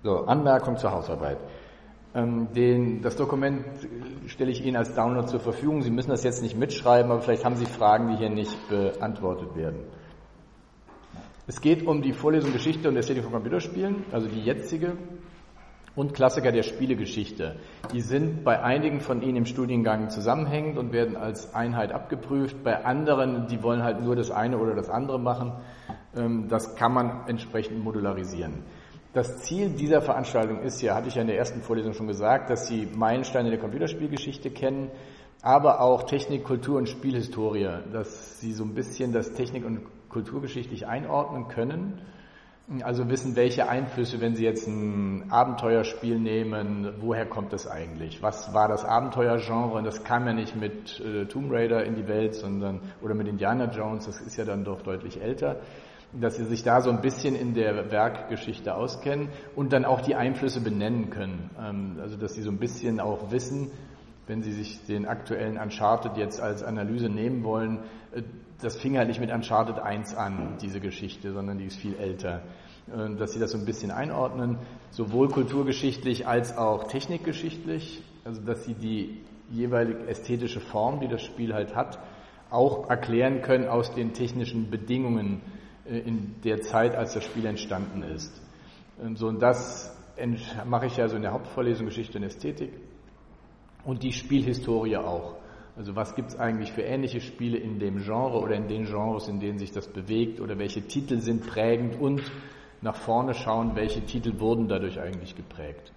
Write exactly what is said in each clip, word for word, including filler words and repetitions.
So, Anmerkung zur Hausarbeit. Ähm, den, das Dokument stelle ich Ihnen als Download zur Verfügung. Sie müssen das jetzt nicht mitschreiben, aber vielleicht haben Sie Fragen, die hier nicht beantwortet werden. Es geht um die Vorlesung Geschichte und Ästhetik von Computerspielen, also die jetzige, und Klassiker der Spielegeschichte. Die sind bei einigen von Ihnen im Studiengang zusammenhängend und werden als Einheit abgeprüft. Bei anderen, die wollen halt nur das eine oder das andere machen. Das kann man entsprechend modularisieren. Das Ziel dieser Veranstaltung ist ja, hatte ich ja in der ersten Vorlesung schon gesagt, dass Sie Meilensteine der Computerspielgeschichte kennen, aber auch Technik, Kultur und Spielhistorie, dass Sie so ein bisschen das Technik- und kulturgeschichtlich einordnen können. Also wissen, welche Einflüsse, wenn Sie jetzt ein Abenteuerspiel nehmen, woher kommt das eigentlich? Was war das Abenteuergenre? Und das kam ja nicht mit äh, Tomb Raider in die Welt, sondern oder mit Indiana Jones, das ist ja dann doch deutlich älter. Dass Sie sich da so ein bisschen in der Werkgeschichte auskennen und dann auch die Einflüsse benennen können. Ähm, also dass Sie so ein bisschen auch wissen, wenn Sie sich den aktuellen Uncharted jetzt als Analyse nehmen wollen, äh, das fing halt nicht mit Uncharted eins an, diese Geschichte, sondern die ist viel älter. Dass Sie das so ein bisschen einordnen, sowohl kulturgeschichtlich als auch technikgeschichtlich, also dass Sie die jeweilige ästhetische Form, die das Spiel halt hat, auch erklären können aus den technischen Bedingungen in der Zeit, als das Spiel entstanden ist. So, und das mache ich ja so in der Hauptvorlesung Geschichte und Ästhetik und die Spielhistorie auch. Also was gibt es eigentlich für ähnliche Spiele in dem Genre oder in den Genres, in denen sich das bewegt oder welche Titel sind prägend und nach vorne schauen, welche Titel wurden dadurch eigentlich geprägt.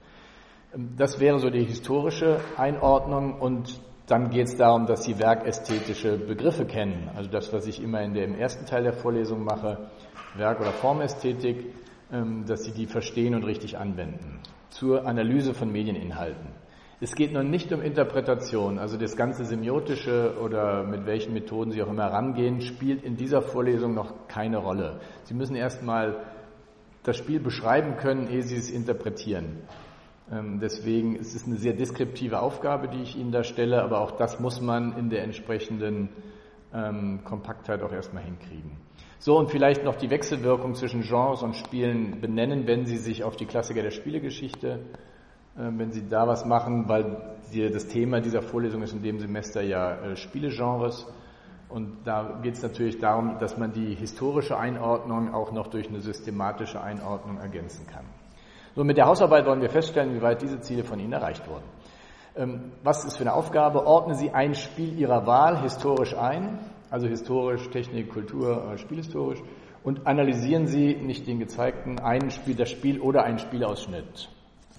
Das wäre so die historische Einordnung und dann geht es darum, dass Sie werkästhetische Begriffe kennen. Also das, was ich immer in der, im ersten Teil der Vorlesung mache, Werk- oder Formästhetik, dass Sie die verstehen und richtig anwenden. Zur Analyse von Medieninhalten. Es geht nun nicht um Interpretation, also das ganze Semiotische oder mit welchen Methoden Sie auch immer rangehen, spielt in dieser Vorlesung noch keine Rolle. Sie müssen erstmal das Spiel beschreiben können, ehe Sie es interpretieren. Deswegen ist es eine sehr deskriptive Aufgabe, die ich Ihnen da stelle, aber auch das muss man in der entsprechenden ähm, Kompaktheit auch erstmal hinkriegen. So, und vielleicht noch die Wechselwirkung zwischen Genres und Spielen benennen, wenn Sie sich auf die Klassiker der Spielegeschichte wenn Sie da was machen, weil das Thema dieser Vorlesung ist in dem Semester ja Spielegenres und da geht es natürlich darum, dass man die historische Einordnung auch noch durch eine systematische Einordnung ergänzen kann. So, mit der Hausarbeit wollen wir feststellen, wie weit diese Ziele von Ihnen erreicht wurden. Was ist für eine Aufgabe? Ordnen Sie ein Spiel Ihrer Wahl historisch ein, also historisch, Technik, Kultur, spielhistorisch, und analysieren Sie nicht den gezeigten einen Spiel, das Spiel oder einen Spielausschnitt.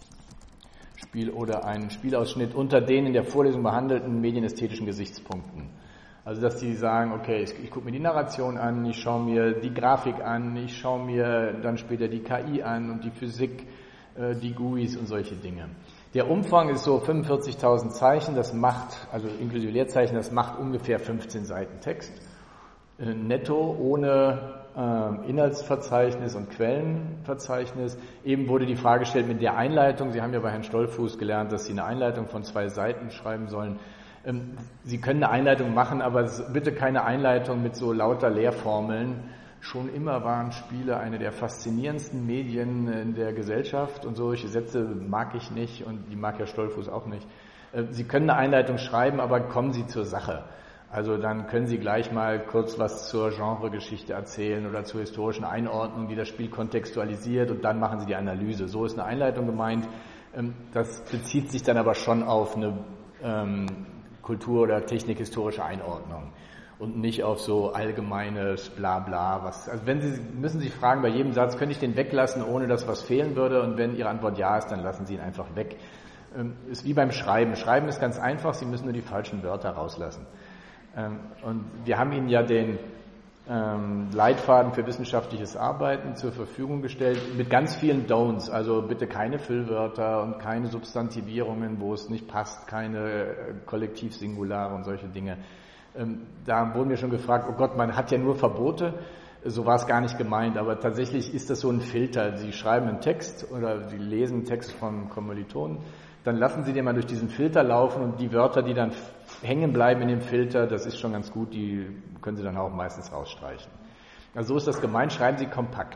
Spiel oder einen Spielausschnitt unter den in der Vorlesung behandelten medienästhetischen Gesichtspunkten. Also dass Sie sagen, okay, ich, ich gucke mir die Narration an, ich schaue mir die Grafik an, ich schaue mir dann später die K I an und die Physik, äh, die G U Is und solche Dinge. Der Umfang ist so fünfundvierzigtausend Zeichen, das macht, also inklusive Leerzeichen, das macht ungefähr fünfzehn Seiten Text. Äh, netto, ohne Inhaltsverzeichnis und Quellenverzeichnis. Eben wurde die Frage gestellt mit der Einleitung. Sie haben ja bei Herrn Stolfuß gelernt, dass Sie eine Einleitung von zwei Seiten schreiben sollen. Sie können eine Einleitung machen, aber bitte keine Einleitung mit so lauter Lehrformeln. Schon immer waren Spiele eine der faszinierendsten Medien in der Gesellschaft und solche Sätze mag ich nicht und die mag Herr Stolfuß auch nicht. Sie können eine Einleitung schreiben, aber kommen Sie zur Sache. Also dann können Sie gleich mal kurz was zur Genregeschichte erzählen oder zur historischen Einordnung, die das Spiel kontextualisiert und dann machen Sie die Analyse. So ist eine Einleitung gemeint. Das bezieht sich dann aber schon auf eine ähm, kultur- oder technikhistorische Einordnung und nicht auf so allgemeines Blabla. Was, also wenn Sie, müssen Sie fragen bei jedem Satz, könnte ich den weglassen, ohne dass was fehlen würde? Und wenn Ihre Antwort ja ist, dann lassen Sie ihn einfach weg. Ähm, ist wie beim Schreiben. Schreiben ist ganz einfach, Sie müssen nur die falschen Wörter rauslassen. Und wir haben Ihnen ja den Leitfaden für wissenschaftliches Arbeiten zur Verfügung gestellt mit ganz vielen Don'ts, also bitte keine Füllwörter und keine Substantivierungen, wo es nicht passt, keine Kollektivsingulare und solche Dinge. Da wurden wir schon gefragt, oh Gott, man hat ja nur Verbote, so war es gar nicht gemeint, aber tatsächlich ist das so ein Filter. Sie schreiben einen Text oder Sie lesen einen Text von Kommilitonen, dann lassen Sie den mal durch diesen Filter laufen und die Wörter, die dann hängen bleiben in dem Filter, das ist schon ganz gut, die können Sie dann auch meistens rausstreichen. Also so ist das gemeint, schreiben Sie kompakt.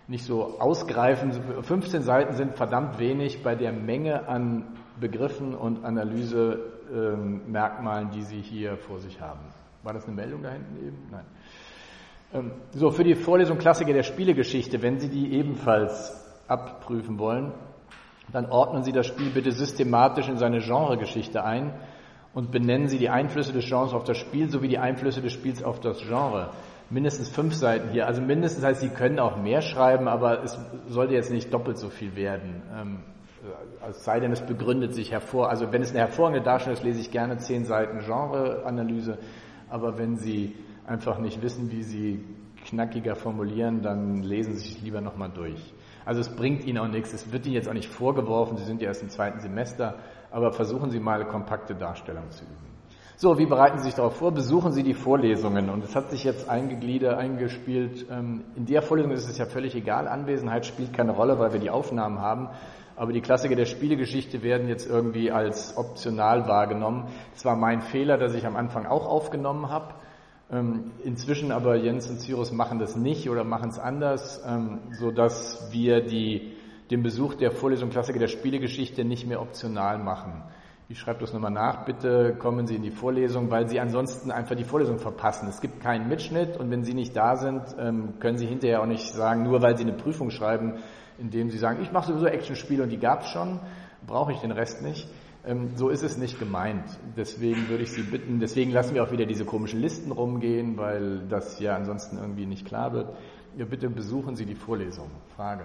nicht so ausgreifen. fünfzehn Seiten sind verdammt wenig bei der Menge an Begriffen und Analysemerkmalen, die Sie hier vor sich haben. War das eine Meldung da hinten eben? Nein. So, für die Vorlesung Klassiker der Spielegeschichte, wenn Sie die ebenfalls abprüfen wollen, dann ordnen Sie das Spiel bitte systematisch in seine Genregeschichte ein und benennen Sie die Einflüsse des Genres auf das Spiel sowie die Einflüsse des Spiels auf das Genre. Mindestens fünf Seiten hier. Also mindestens heißt, Sie können auch mehr schreiben, aber es sollte jetzt nicht doppelt so viel werden. Es sei denn, es begründet sich hervor. Also wenn es eine hervorragende Darstellung ist, lese ich gerne zehn Seiten Genreanalyse. Aber wenn Sie einfach nicht wissen, wie Sie knackiger formulieren, dann lesen Sie sich lieber nochmal durch. Also es bringt Ihnen auch nichts, es wird Ihnen jetzt auch nicht vorgeworfen, Sie sind ja erst im zweiten Semester, aber versuchen Sie mal eine kompakte Darstellung zu üben. So, wie bereiten Sie sich darauf vor? Besuchen Sie die Vorlesungen und es hat sich jetzt eingegliedert, eingespielt. In der Vorlesung ist es ja völlig egal, Anwesenheit spielt keine Rolle, weil wir die Aufnahmen haben. Aber die Klassiker der Spielegeschichte werden jetzt irgendwie als optional wahrgenommen. Es war mein Fehler, dass ich am Anfang auch aufgenommen habe. Inzwischen aber Jens und Cyrus machen das nicht oder machen es anders, sodass wir die, den Besuch der Vorlesung Klassiker der Spielegeschichte nicht mehr optional machen. Ich schreibe das nochmal nach, bitte kommen Sie in die Vorlesung, weil Sie ansonsten einfach die Vorlesung verpassen. Es gibt keinen Mitschnitt und wenn Sie nicht da sind, können Sie hinterher auch nicht sagen, nur weil Sie eine Prüfung schreiben, indem Sie sagen, ich mache sowieso Actionspiele und die gab es schon, brauche ich den Rest nicht. So ist es nicht gemeint. Deswegen würde ich Sie bitten, deswegen lassen wir auch wieder diese komischen Listen rumgehen, weil das ja ansonsten irgendwie nicht klar wird. Ja, bitte besuchen Sie die Vorlesung. Frage.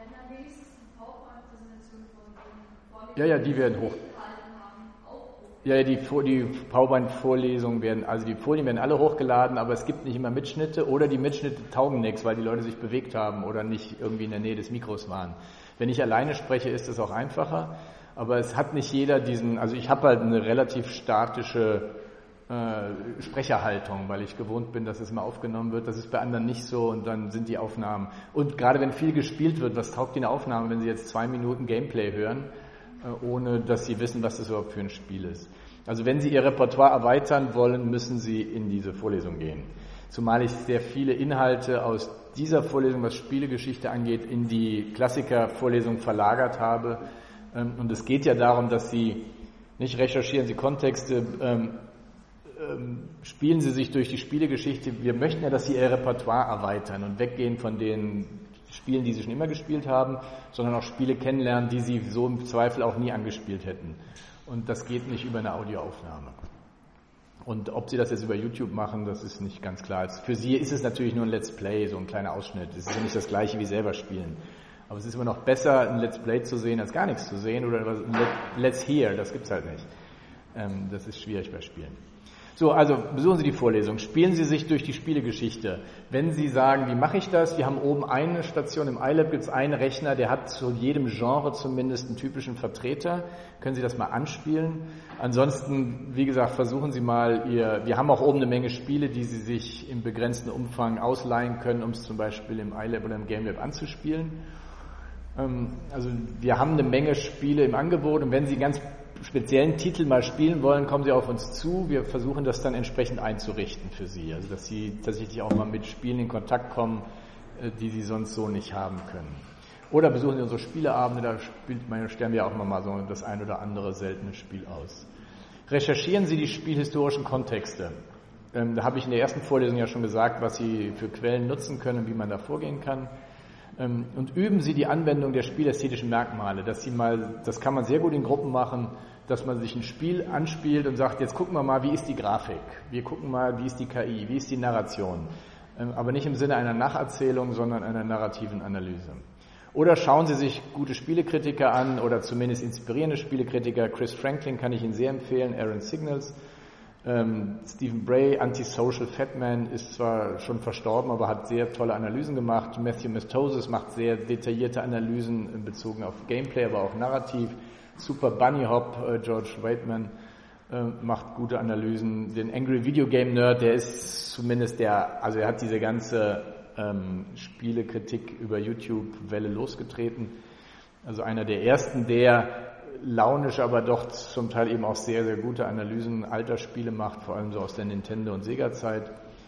Ja, ja, die werden hoch. Ja, ja, die, die PowerPoint-Vorlesungen werden, also die Folien werden alle hochgeladen, aber es gibt nicht immer Mitschnitte oder die Mitschnitte taugen nichts, weil die Leute sich bewegt haben oder nicht irgendwie in der Nähe des Mikros waren. Wenn ich alleine spreche, ist es auch einfacher. Aber es hat nicht jeder diesen, also ich habe halt eine relativ statische äh, Sprecherhaltung, weil ich gewohnt bin, dass es mal aufgenommen wird. Das ist bei anderen nicht so und dann sind die Aufnahmen. Und gerade wenn viel gespielt wird, was taugt die eine Aufnahme, wenn Sie jetzt zwei Minuten Gameplay hören, äh, ohne dass Sie wissen, was das überhaupt für ein Spiel ist. Also wenn Sie Ihr Repertoire erweitern wollen, müssen Sie in diese Vorlesung gehen. Zumal ich sehr viele Inhalte aus dieser Vorlesung, was Spielegeschichte angeht, in die Klassiker-Vorlesung verlagert habe. Und es geht ja darum, dass Sie nicht recherchieren, Sie Kontexte, ähm, ähm, spielen Sie sich durch die Spielegeschichte. Wir möchten ja, dass Sie Ihr Repertoire erweitern und weggehen von den Spielen, die Sie schon immer gespielt haben, sondern auch Spiele kennenlernen, die Sie so im Zweifel auch nie angespielt hätten. Und das geht nicht über eine Audioaufnahme. Und ob Sie das jetzt über YouTube machen, das ist nicht ganz klar. Für Sie ist es natürlich nur ein Let's Play, so ein kleiner Ausschnitt. Es ist ja nicht das Gleiche wie selber spielen. Aber es ist immer noch besser, ein Let's Play zu sehen, als gar nichts zu sehen oder ein Let's Hear, das gibt's halt nicht. Ähm, das ist schwierig bei Spielen. So, also besuchen Sie die Vorlesung, spielen Sie sich durch die Spielegeschichte. Wenn Sie sagen, wie mache ich das? Wir haben oben eine Station, im iLab gibt es einen Rechner, der hat zu jedem Genre zumindest einen typischen Vertreter. Können Sie das mal anspielen? Ansonsten, wie gesagt, versuchen Sie mal Ihr, wir haben auch oben eine Menge Spiele, die Sie sich im begrenzten Umfang ausleihen können, um es zum Beispiel im iLab oder im GameLab anzuspielen. Also wir haben eine Menge Spiele im Angebot und wenn Sie ganz speziellen Titel mal spielen wollen, kommen Sie auf uns zu. Wir versuchen das dann entsprechend einzurichten für Sie, also dass Sie tatsächlich auch mal mit Spielen in Kontakt kommen, die Sie sonst so nicht haben können. Oder besuchen Sie unsere Spieleabende, da spielt man, stellen wir auch mal so das ein oder andere seltene Spiel aus. Recherchieren Sie die spielhistorischen Kontexte. Da habe ich in der ersten Vorlesung ja schon gesagt, was Sie für Quellen nutzen können und wie man da vorgehen kann. Und üben Sie die Anwendung der spielästhetischen Merkmale, dass Sie mal, das kann man sehr gut in Gruppen machen, dass man sich ein Spiel anspielt und sagt, jetzt gucken wir mal, wie ist die Grafik, wir gucken mal, wie ist die K I, wie ist die Narration, aber nicht im Sinne einer Nacherzählung, sondern einer narrativen Analyse. Oder schauen Sie sich gute Spielekritiker an oder zumindest inspirierende Spielekritiker. Chris Franklin kann ich Ihnen sehr empfehlen, Aaron Signals. Ähm, Stephen Bray, Antisocial Fatman, ist zwar schon verstorben, aber hat sehr tolle Analysen gemacht. Matthew Mastosis macht sehr detaillierte Analysen bezogen auf Gameplay, aber auch narrativ. Super Bunny Hop, äh, George Waitman äh, macht gute Analysen. Den Angry Video Game Nerd, der ist zumindest der, also er hat diese ganze ähm, Spielekritik über YouTube-Welle losgetreten. Also einer der ersten, der launisch, aber doch zum Teil eben auch sehr, sehr gute Analysen alter Spiele macht, vor allem so aus der Nintendo- und Sega-Zeit.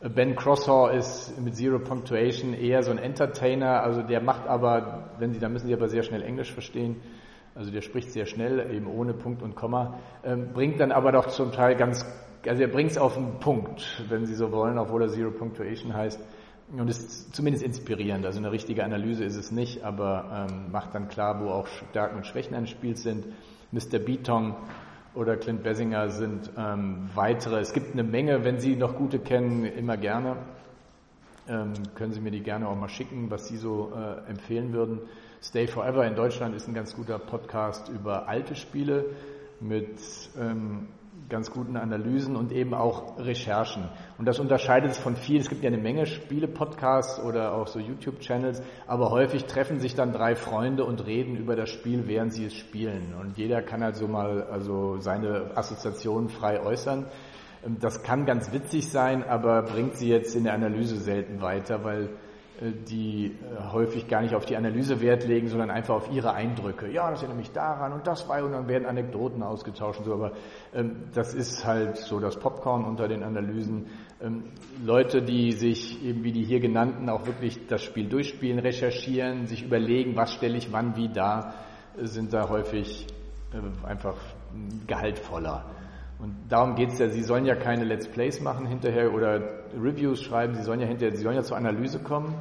Ben Crosshaw ist mit Zero Punctuation eher so ein Entertainer, also der macht aber, wenn Sie, da müssen Sie aber sehr schnell Englisch verstehen, also der spricht sehr schnell, eben ohne Punkt und Komma, ähm, bringt dann aber doch zum Teil ganz, also er bringt es auf den Punkt, wenn Sie so wollen, obwohl er Zero Punctuation heißt, und ist zumindest inspirierend, also eine richtige Analyse ist es nicht, aber ähm, macht dann klar, wo auch Stärken und Schwächen eines Spiels sind. Mister Beatong oder Clint Basinger sind ähm, weitere. Es gibt eine Menge, wenn Sie noch gute kennen, immer gerne. Ähm, können Sie mir die gerne auch mal schicken, was Sie so äh, empfehlen würden. Stay Forever in Deutschland ist ein ganz guter Podcast über alte Spiele mit ähm, ganz guten Analysen und eben auch Recherchen. Und das unterscheidet es von viel. Es gibt ja eine Menge Spiele-Podcasts oder auch so YouTube-Channels, aber häufig treffen sich dann drei Freunde und reden über das Spiel, während sie es spielen. Und jeder kann halt so mal also seine Assoziationen frei äußern. Das kann ganz witzig sein, aber bringt sie jetzt in der Analyse selten weiter, weil die häufig gar nicht auf die Analyse Wert legen, sondern einfach auf ihre Eindrücke. Ja, das erinnert mich daran und das war, und dann werden Anekdoten ausgetauscht und so, aber ähm, das ist halt so das Popcorn unter den Analysen. Ähm, Leute, die sich eben wie die hier genannten auch wirklich das Spiel durchspielen, recherchieren, sich überlegen, was stelle ich wann wie dar, sind da häufig äh, einfach gehaltvoller. Und darum geht's ja, Sie sollen ja keine Let's Plays machen hinterher oder Reviews schreiben, Sie sollen ja hinterher, Sie sollen ja zur Analyse kommen.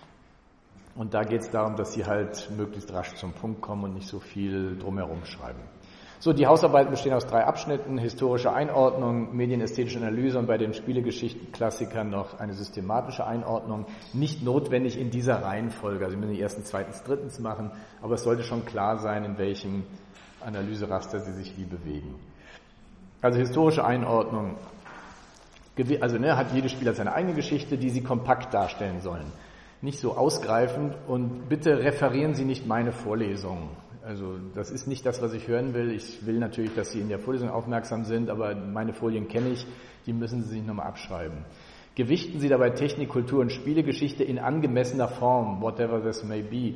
Und da geht's darum, dass Sie halt möglichst rasch zum Punkt kommen und nicht so viel drumherum schreiben. So, die Hausarbeiten bestehen aus drei Abschnitten: historische Einordnung, medienästhetische Analyse und bei den Spielegeschichten-Klassikern noch eine systematische Einordnung. Nicht notwendig in dieser Reihenfolge, also Sie müssen die ersten, zweitens, drittens machen, aber es sollte schon klar sein, in welchem Analyseraster Sie sich wie bewegen. Also historische Einordnung, also ne, hat jedes Spiel seine eigene Geschichte, die Sie kompakt darstellen sollen. Nicht so ausgreifend, und bitte referieren Sie nicht meine Vorlesungen. Also das ist nicht das, was ich hören will. Ich will natürlich, dass Sie in der Vorlesung aufmerksam sind, aber meine Folien kenne ich, die müssen Sie sich nochmal abschreiben. Gewichten Sie dabei Technik, Kultur und Spielegeschichte in angemessener Form, whatever this may be.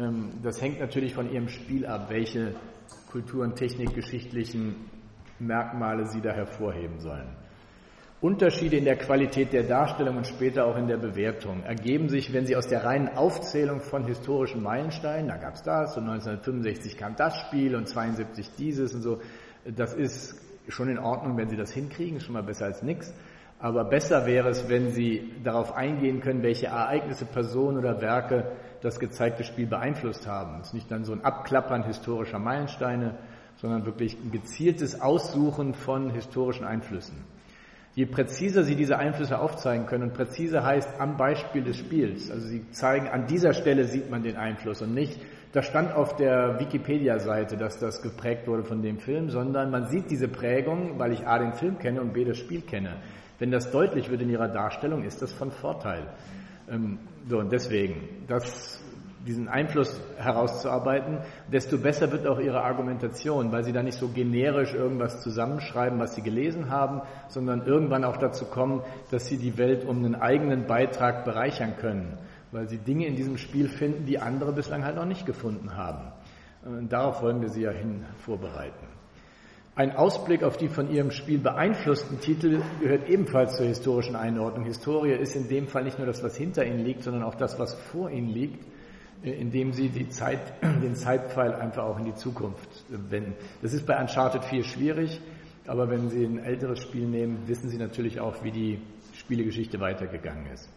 Das hängt natürlich von Ihrem Spiel ab, welche Kultur- und technikgeschichtlichen Merkmale Sie da hervorheben sollen. Unterschiede in der Qualität der Darstellung und später auch in der Bewertung ergeben sich, wenn Sie aus der reinen Aufzählung von historischen Meilensteinen, da gab es das, und neunzehnhundertfünfundsechzig kam das Spiel und zweiundsiebzig dieses und so, das ist schon in Ordnung, wenn Sie das hinkriegen, ist schon mal besser als nichts. Aber besser wäre es, wenn Sie darauf eingehen können, welche Ereignisse, Personen oder Werke das gezeigte Spiel beeinflusst haben. Es ist nicht dann so ein Abklappern historischer Meilensteine, sondern wirklich ein gezieltes Aussuchen von historischen Einflüssen. Je präziser Sie diese Einflüsse aufzeigen können, und präzise heißt am Beispiel des Spiels, also Sie zeigen, an dieser Stelle sieht man den Einfluss und nicht, da stand auf der Wikipedia-Seite, dass das geprägt wurde von dem Film, sondern man sieht diese Prägung, weil ich A, den Film kenne und B, das Spiel kenne. Wenn das deutlich wird in Ihrer Darstellung, ist das von Vorteil. Ähm, so, und deswegen, das diesen Einfluss herauszuarbeiten, desto besser wird auch Ihre Argumentation, weil Sie da nicht so generisch irgendwas zusammenschreiben, was Sie gelesen haben, sondern irgendwann auch dazu kommen, dass Sie die Welt um einen eigenen Beitrag bereichern können, weil Sie Dinge in diesem Spiel finden, die andere bislang halt noch nicht gefunden haben. Und darauf wollen wir Sie ja hin vorbereiten. Ein Ausblick auf die von Ihrem Spiel beeinflussten Titel gehört ebenfalls zur historischen Einordnung. Historie ist in dem Fall nicht nur das, was hinter Ihnen liegt, sondern auch das, was vor Ihnen liegt, indem Sie die Zeit, den Zeitpfeil einfach auch in die Zukunft wenden. Das ist bei Uncharted vier schwierig, aber wenn Sie ein älteres Spiel nehmen, wissen Sie natürlich auch, wie die Spielegeschichte weitergegangen ist.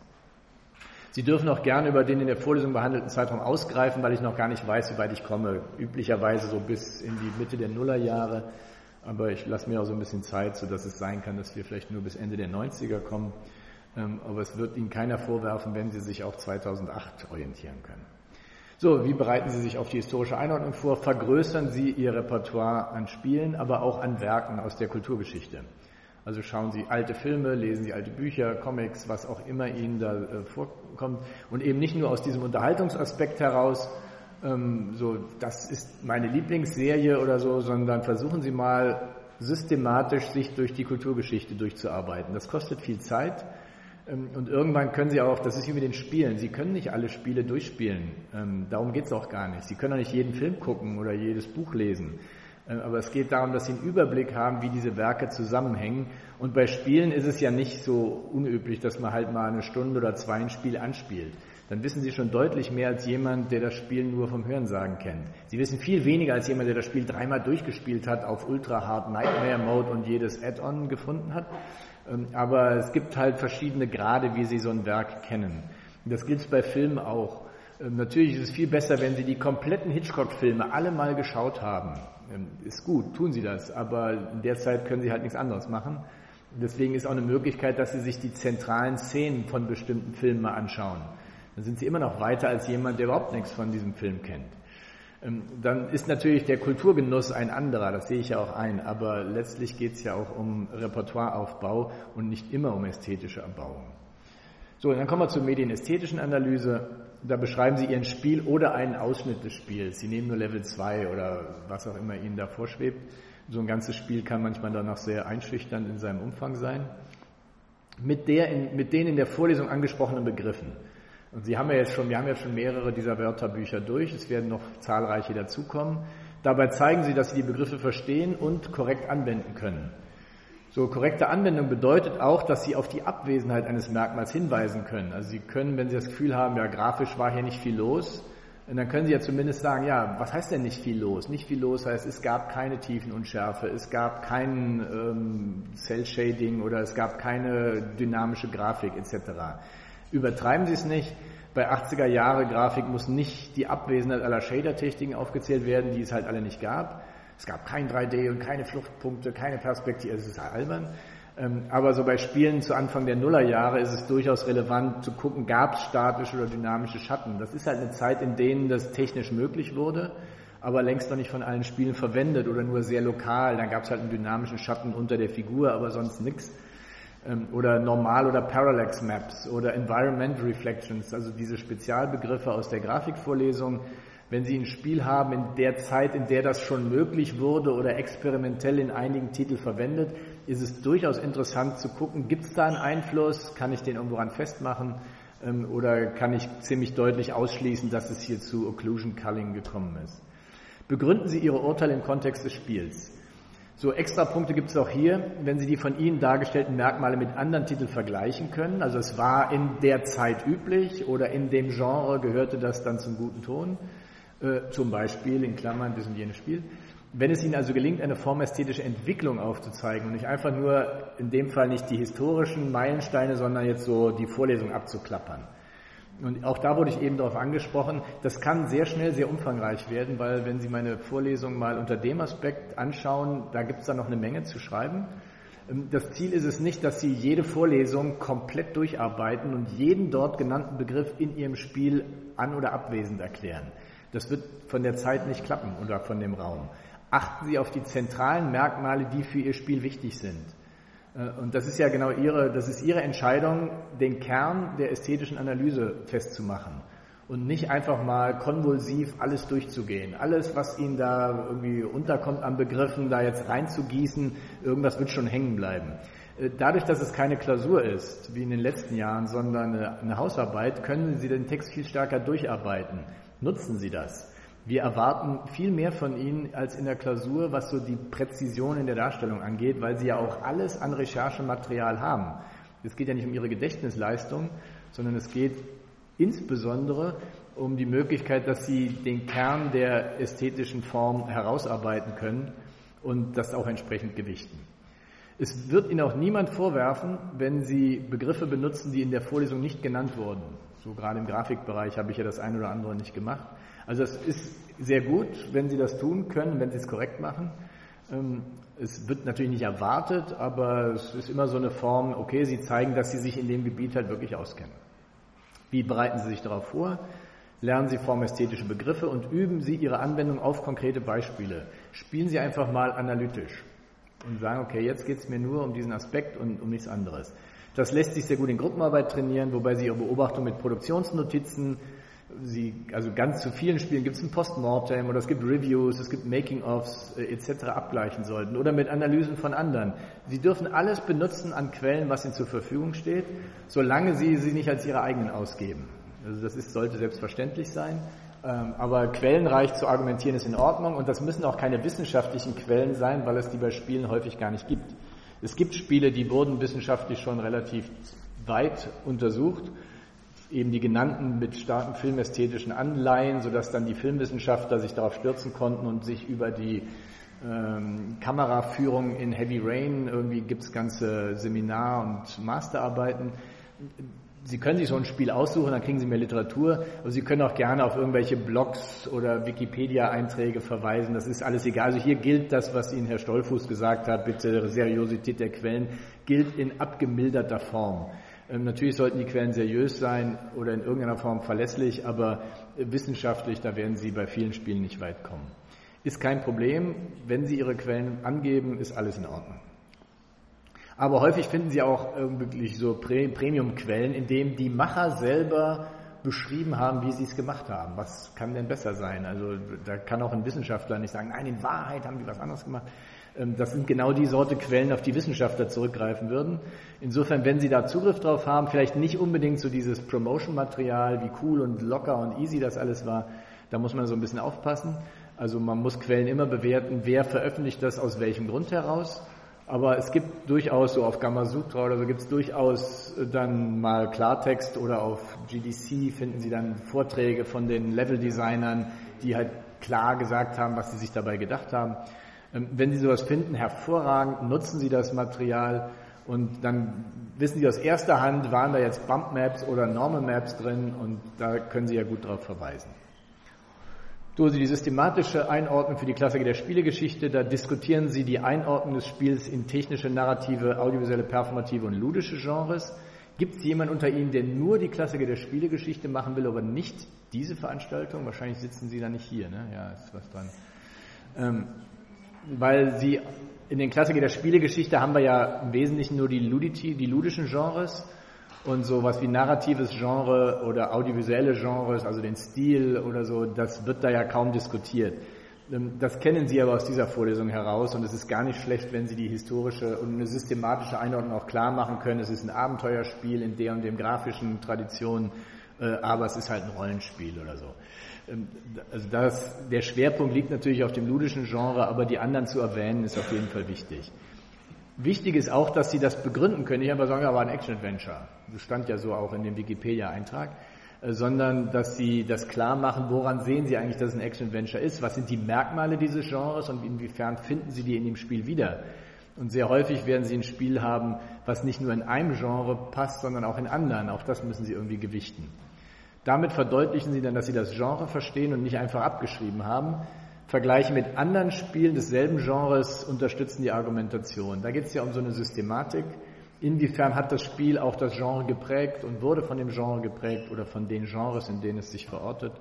Sie dürfen auch gerne über den in der Vorlesung behandelten Zeitraum ausgreifen, weil ich noch gar nicht weiß, wie weit ich komme. Üblicherweise so bis in die Mitte der Nullerjahre, aber ich lasse mir auch so ein bisschen Zeit, sodass es sein kann, dass wir vielleicht nur bis Ende der neunziger kommen. Aber es wird Ihnen keiner vorwerfen, wenn Sie sich auch zweitausendacht orientieren können. So, wie bereiten Sie sich auf die historische Einordnung vor? Vergrößern Sie Ihr Repertoire an Spielen, aber auch an Werken aus der Kulturgeschichte. Also schauen Sie alte Filme, lesen Sie alte Bücher, Comics, was auch immer Ihnen da äh, vorkommt. Und eben nicht nur aus diesem Unterhaltungsaspekt heraus, ähm, so, das ist meine Lieblingsserie oder so, sondern versuchen Sie mal systematisch sich durch die Kulturgeschichte durchzuarbeiten. Das kostet viel Zeit. Und irgendwann können Sie auch, das ist wie mit den Spielen, Sie können nicht alle Spiele durchspielen. Darum geht es auch gar nicht. Sie können auch nicht jeden Film gucken oder jedes Buch lesen. Aber es geht darum, dass Sie einen Überblick haben, wie diese Werke zusammenhängen. Und bei Spielen ist es ja nicht so unüblich, dass man halt mal eine Stunde oder zwei ein Spiel anspielt. Dann wissen Sie schon deutlich mehr als jemand, der das Spiel nur vom Hörensagen kennt. Sie wissen viel weniger als jemand, der das Spiel dreimal durchgespielt hat, auf Ultra Hard Nightmare Mode und jedes Add-on gefunden hat. Aber es gibt halt verschiedene Grade, wie Sie so ein Werk kennen. Das gilt bei Filmen auch. Natürlich ist es viel besser, wenn Sie die kompletten Hitchcock-Filme alle mal geschaut haben. Ist gut, tun Sie das, aber in der Zeit können Sie halt nichts anderes machen. Deswegen ist auch eine Möglichkeit, dass Sie sich die zentralen Szenen von bestimmten Filmen mal anschauen. Dann sind Sie immer noch weiter als jemand, der überhaupt nichts von diesem Film kennt. Dann ist natürlich der Kulturgenuss ein anderer, das sehe ich ja auch ein, aber letztlich geht es ja auch um Repertoireaufbau und nicht immer um ästhetische Erbauung. So, dann kommen wir zur medienästhetischen Analyse. Da beschreiben Sie Ihren Spiel oder einen Ausschnitt des Spiels. Sie nehmen nur Level zwei oder was auch immer Ihnen da vorschwebt. So ein ganzes Spiel kann manchmal dann noch sehr einschüchternd in seinem Umfang sein. Mit, der in, mit den in der Vorlesung angesprochenen Begriffen. Und Sie haben ja jetzt schon, wir haben ja schon mehrere dieser Wörterbücher durch. Es werden noch zahlreiche dazukommen. Dabei zeigen Sie, dass Sie die Begriffe verstehen und korrekt anwenden können. So, korrekte Anwendung bedeutet auch, dass Sie auf die Abwesenheit eines Merkmals hinweisen können. Also Sie können, wenn Sie das Gefühl haben, ja, grafisch war hier nicht viel los, dann können Sie ja zumindest sagen, ja, was heißt denn nicht viel los? Nicht viel los heißt, es gab keine Tiefenunschärfe, es gab kein ähm, Cell-Shading oder es gab keine dynamische Grafik et cetera. Übertreiben Sie es nicht. Bei achtziger-Jahre-Grafik muss nicht die Abwesenheit aller Shader-Techniken aufgezählt werden, die es halt alle nicht gab. Es gab kein drei D und keine Fluchtpunkte, keine Perspektive, also es ist albern. Aber so bei Spielen zu Anfang der Nullerjahre ist es durchaus relevant zu gucken, gab es statische oder dynamische Schatten. Das ist halt eine Zeit, in denen das technisch möglich wurde, aber längst noch nicht von allen Spielen verwendet oder nur sehr lokal. Dann gab es halt einen dynamischen Schatten unter der Figur, aber sonst nichts. Oder Normal- oder Parallax Maps oder Environment Reflections, also diese Spezialbegriffe aus der Grafikvorlesung. Wenn Sie ein Spiel haben in der Zeit, in der das schon möglich wurde oder experimentell in einigen Titeln verwendet, ist es durchaus interessant zu gucken, gibt es da einen Einfluss, kann ich den irgendwo ran festmachen ähm, oder kann ich ziemlich deutlich ausschließen, dass es hier zu Occlusion Culling gekommen ist. Begründen Sie Ihre Urteile im Kontext des Spiels. So Extrapunkte gibt es auch hier, wenn Sie die von Ihnen dargestellten Merkmale mit anderen Titeln vergleichen können. Also es war in der Zeit üblich oder in dem Genre gehörte das dann zum guten Ton. Äh, zum Beispiel in Klammern das und jenes Spiel. Wenn es Ihnen also gelingt, eine formästhetische Entwicklung aufzuzeigen und nicht einfach nur, in dem Fall nicht die historischen Meilensteine, sondern jetzt so die Vorlesung abzuklappern. Und auch da wurde ich eben darauf angesprochen, das kann sehr schnell sehr umfangreich werden, weil wenn Sie meine Vorlesung mal unter dem Aspekt anschauen, da gibt es dann noch eine Menge zu schreiben. Das Ziel ist es nicht, dass Sie jede Vorlesung komplett durcharbeiten und jeden dort genannten Begriff in Ihrem Spiel an- oder abwesend erklären. Das wird von der Zeit nicht klappen oder von dem Raum. Achten Sie auf die zentralen Merkmale, die für Ihr Spiel wichtig sind. Und das ist ja genau Ihre, das ist Ihre Entscheidung, den Kern der ästhetischen Analyse festzumachen und nicht einfach mal konvulsiv alles durchzugehen. Alles, was Ihnen da irgendwie unterkommt an Begriffen, da jetzt reinzugießen, irgendwas wird schon hängen bleiben. Dadurch, dass es keine Klausur ist, wie in den letzten Jahren, sondern eine, eine Hausarbeit, können Sie den Text viel stärker durcharbeiten. Nutzen Sie das. Wir erwarten viel mehr von Ihnen als in der Klausur, was so die Präzision in der Darstellung angeht, weil Sie ja auch alles an Recherchematerial haben. Es geht ja nicht um Ihre Gedächtnisleistung, sondern es geht insbesondere um die Möglichkeit, dass Sie den Kern der ästhetischen Form herausarbeiten können und das auch entsprechend gewichten. Es wird Ihnen auch niemand vorwerfen, wenn Sie Begriffe benutzen, die in der Vorlesung nicht genannt wurden. So gerade im Grafikbereich habe ich ja das eine oder andere nicht gemacht. Also es ist sehr gut, wenn Sie das tun können, wenn Sie es korrekt machen. Es wird natürlich nicht erwartet, aber es ist immer so eine Form, okay, Sie zeigen, dass Sie sich in dem Gebiet halt wirklich auskennen. Wie bereiten Sie sich darauf vor? Lernen Sie formästhetische Begriffe und üben Sie Ihre Anwendung auf konkrete Beispiele. Spielen Sie einfach mal analytisch und sagen, okay, jetzt geht es mir nur um diesen Aspekt und um nichts anderes. Das lässt sich sehr gut in Gruppenarbeit trainieren, wobei Sie Ihre Beobachtung mit Produktionsnotizen, Sie, also ganz zu vielen Spielen gibt es ein Postmortem oder es gibt Reviews, es gibt Making-ofs äh, et cetera abgleichen sollten oder mit Analysen von anderen. Sie dürfen alles benutzen an Quellen, was Ihnen zur Verfügung steht, solange Sie sie nicht als Ihre eigenen ausgeben. Also das ist, sollte selbstverständlich sein, Aber quellenreich zu argumentieren ist in Ordnung und das müssen auch keine wissenschaftlichen Quellen sein, weil es die bei Spielen häufig gar nicht gibt. Es gibt Spiele, die wurden wissenschaftlich schon relativ weit untersucht, eben die genannten mit starken filmästhetischen Anleihen, sodass dann die Filmwissenschaftler sich darauf stürzen konnten und sich über die ähm, Kameraführung in Heavy Rain, irgendwie gibt es ganze Seminar- und Masterarbeiten. Sie können sich so ein Spiel aussuchen, dann kriegen Sie mehr Literatur, aber Sie können auch gerne auf irgendwelche Blogs oder Wikipedia-Einträge verweisen, das ist alles egal. Also hier gilt das, was Ihnen Herr Stollfuß gesagt hat, bitte Seriosität der Quellen, gilt in abgemilderter Form. Ähm, natürlich sollten die Quellen seriös sein oder in irgendeiner Form verlässlich, aber wissenschaftlich, da werden Sie bei vielen Spielen nicht weit kommen. Ist kein Problem, wenn Sie Ihre Quellen angeben, ist alles in Ordnung. Aber häufig finden Sie auch wirklich so Premium-Quellen, in denen die Macher selber beschrieben haben, wie sie es gemacht haben. Was kann denn besser sein? Also da kann auch ein Wissenschaftler nicht sagen, nein, in Wahrheit haben die was anderes gemacht. Das sind genau die Sorte Quellen, auf die Wissenschaftler zurückgreifen würden. Insofern, wenn Sie da Zugriff drauf haben, vielleicht nicht unbedingt so dieses Promotion-Material, wie cool und locker und easy das alles war, da muss man so ein bisschen aufpassen. Also man muss Quellen immer bewerten, wer veröffentlicht das, aus welchem Grund heraus. Aber es gibt durchaus, so auf Gamasutra oder so, gibt es durchaus dann mal Klartext oder auf G D C finden Sie dann Vorträge von den Level-Designern, die halt klar gesagt haben, was sie sich dabei gedacht haben. Wenn Sie sowas finden, hervorragend, nutzen Sie das Material und dann wissen Sie aus erster Hand, waren da jetzt Bump Maps oder Normal Maps drin und da können Sie ja gut drauf verweisen. So, die systematische Einordnung für die Klassiker der Spielegeschichte, da diskutieren Sie die Einordnung des Spiels in technische, narrative, audiovisuelle, performative und ludische Genres. Gibt es jemanden unter Ihnen, der nur die Klassiker der Spielegeschichte machen will, aber nicht diese Veranstaltung? Wahrscheinlich sitzen Sie da nicht hier, ne? Ja, ist was dran. Ähm, weil Sie in den Klassiker der Spielegeschichte haben wir ja im Wesentlichen nur die Ludity, die ludischen Genres. Und sowas wie narratives Genre oder audiovisuelle Genres, also den Stil oder so, das wird da ja kaum diskutiert. Das kennen Sie aber aus dieser Vorlesung heraus und es ist gar nicht schlecht, wenn Sie die historische und eine systematische Einordnung auch klar machen können. Es ist ein Abenteuerspiel in der und dem grafischen Tradition, aber es ist halt ein Rollenspiel oder so. Also das, der Schwerpunkt liegt natürlich auf dem ludischen Genre, aber die anderen zu erwähnen ist auf jeden Fall wichtig. Wichtig ist auch, dass Sie das begründen können. Nicht einfach sagen, ja, war ein Action-Adventure. Das stand ja so auch in dem Wikipedia-Eintrag. Sondern, dass Sie das klar machen, woran sehen Sie eigentlich, dass es ein Action-Adventure ist? Was sind die Merkmale dieses Genres und inwiefern finden Sie die in dem Spiel wieder? Und sehr häufig werden Sie ein Spiel haben, was nicht nur in einem Genre passt, sondern auch in anderen. Auch das müssen Sie irgendwie gewichten. Damit verdeutlichen Sie dann, dass Sie das Genre verstehen und nicht einfach abgeschrieben haben. Vergleiche mit anderen Spielen desselben Genres unterstützen die Argumentation. Da geht es ja um so eine Systematik. Inwiefern hat das Spiel auch das Genre geprägt und wurde von dem Genre geprägt oder von den Genres, in denen es sich verortet.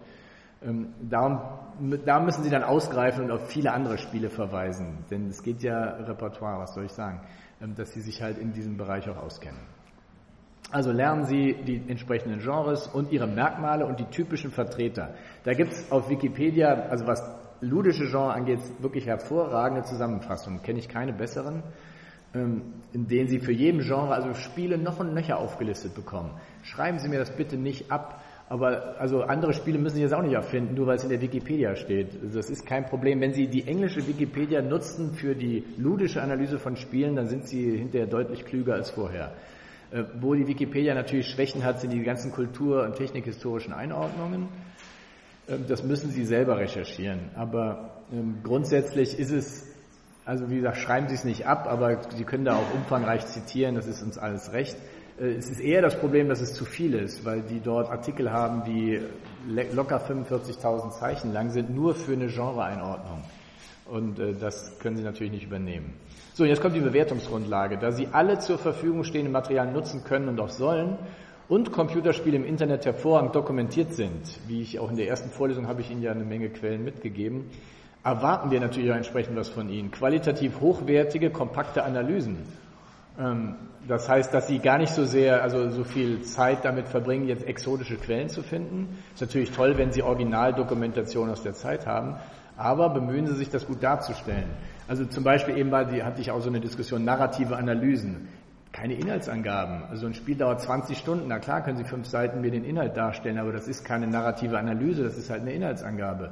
Darum, da müssen Sie dann ausgreifen und auf viele andere Spiele verweisen. Denn es geht ja Repertoire, was soll ich sagen, dass Sie sich halt in diesem Bereich auch auskennen. Also lernen Sie die entsprechenden Genres und ihre Merkmale und die typischen Vertreter. Da gibt es auf Wikipedia, also was ludische Genre angeht, wirklich hervorragende Zusammenfassungen. Kenne ich keine besseren, in denen Sie für jeden Genre also Spiele noch und nöcher aufgelistet bekommen. Schreiben Sie mir das bitte nicht ab, aber also andere Spiele müssen Sie jetzt auch nicht erfinden, nur weil es in der Wikipedia steht. Also das ist kein Problem. Wenn Sie die englische Wikipedia nutzen für die ludische Analyse von Spielen, dann sind Sie hinterher deutlich klüger als vorher. Wo die Wikipedia natürlich Schwächen hat, sind die ganzen kultur- und technikhistorischen Einordnungen. Das müssen Sie selber recherchieren. Aber ähm, grundsätzlich ist es, also wie gesagt, schreiben Sie es nicht ab, aber Sie können da auch umfangreich zitieren, das ist uns alles recht. Äh, es ist eher das Problem, dass es zu viel ist, weil die dort Artikel haben, die locker fünfundvierzigtausend Zeichen lang sind, nur für eine Genreeinordnung. Und äh, das können Sie natürlich nicht übernehmen. So, jetzt kommt die Bewertungsgrundlage. Da Sie alle zur Verfügung stehenden Materialien nutzen können und auch sollen, und Computerspiele im Internet hervorragend dokumentiert sind, wie ich auch in der ersten Vorlesung habe ich Ihnen ja eine Menge Quellen mitgegeben, erwarten wir natürlich auch entsprechend was von Ihnen. Qualitativ hochwertige, kompakte Analysen. Das heißt, dass Sie gar nicht so sehr, also so viel Zeit damit verbringen, jetzt exotische Quellen zu finden. Ist natürlich toll, wenn Sie Originaldokumentation aus der Zeit haben, aber bemühen Sie sich, das gut darzustellen. Also zum Beispiel eben, weil die hatte ich auch so eine Diskussion, narrative Analysen. keine Inhaltsangaben. Also ein Spiel dauert zwanzig Stunden, na klar können Sie fünf Seiten mir den Inhalt darstellen, aber das ist keine narrative Analyse, das ist halt eine Inhaltsangabe.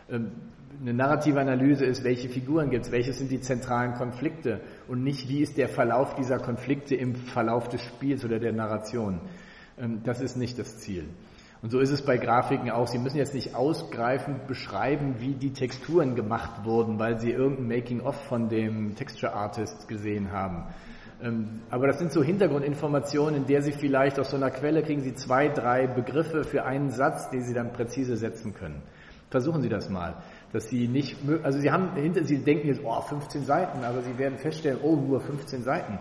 Eine narrative Analyse ist, welche Figuren gibt es, welche sind die zentralen Konflikte und nicht, wie ist der Verlauf dieser Konflikte im Verlauf des Spiels oder der Narration. Das ist nicht das Ziel. Und so ist es bei Grafiken auch. Sie müssen jetzt nicht ausgreifend beschreiben, wie die Texturen gemacht wurden, weil Sie irgendein Making-of von dem Texture Artist gesehen haben. Aber das sind so Hintergrundinformationen, in der Sie vielleicht aus so einer Quelle kriegen Sie zwei, drei Begriffe für einen Satz, den Sie dann präzise setzen können. Versuchen Sie das mal, dass Sie nicht, also Sie haben hinter, Sie denken jetzt, oh, fünfzehn Seiten, aber Sie werden feststellen, oh, nur fünfzehn Seiten.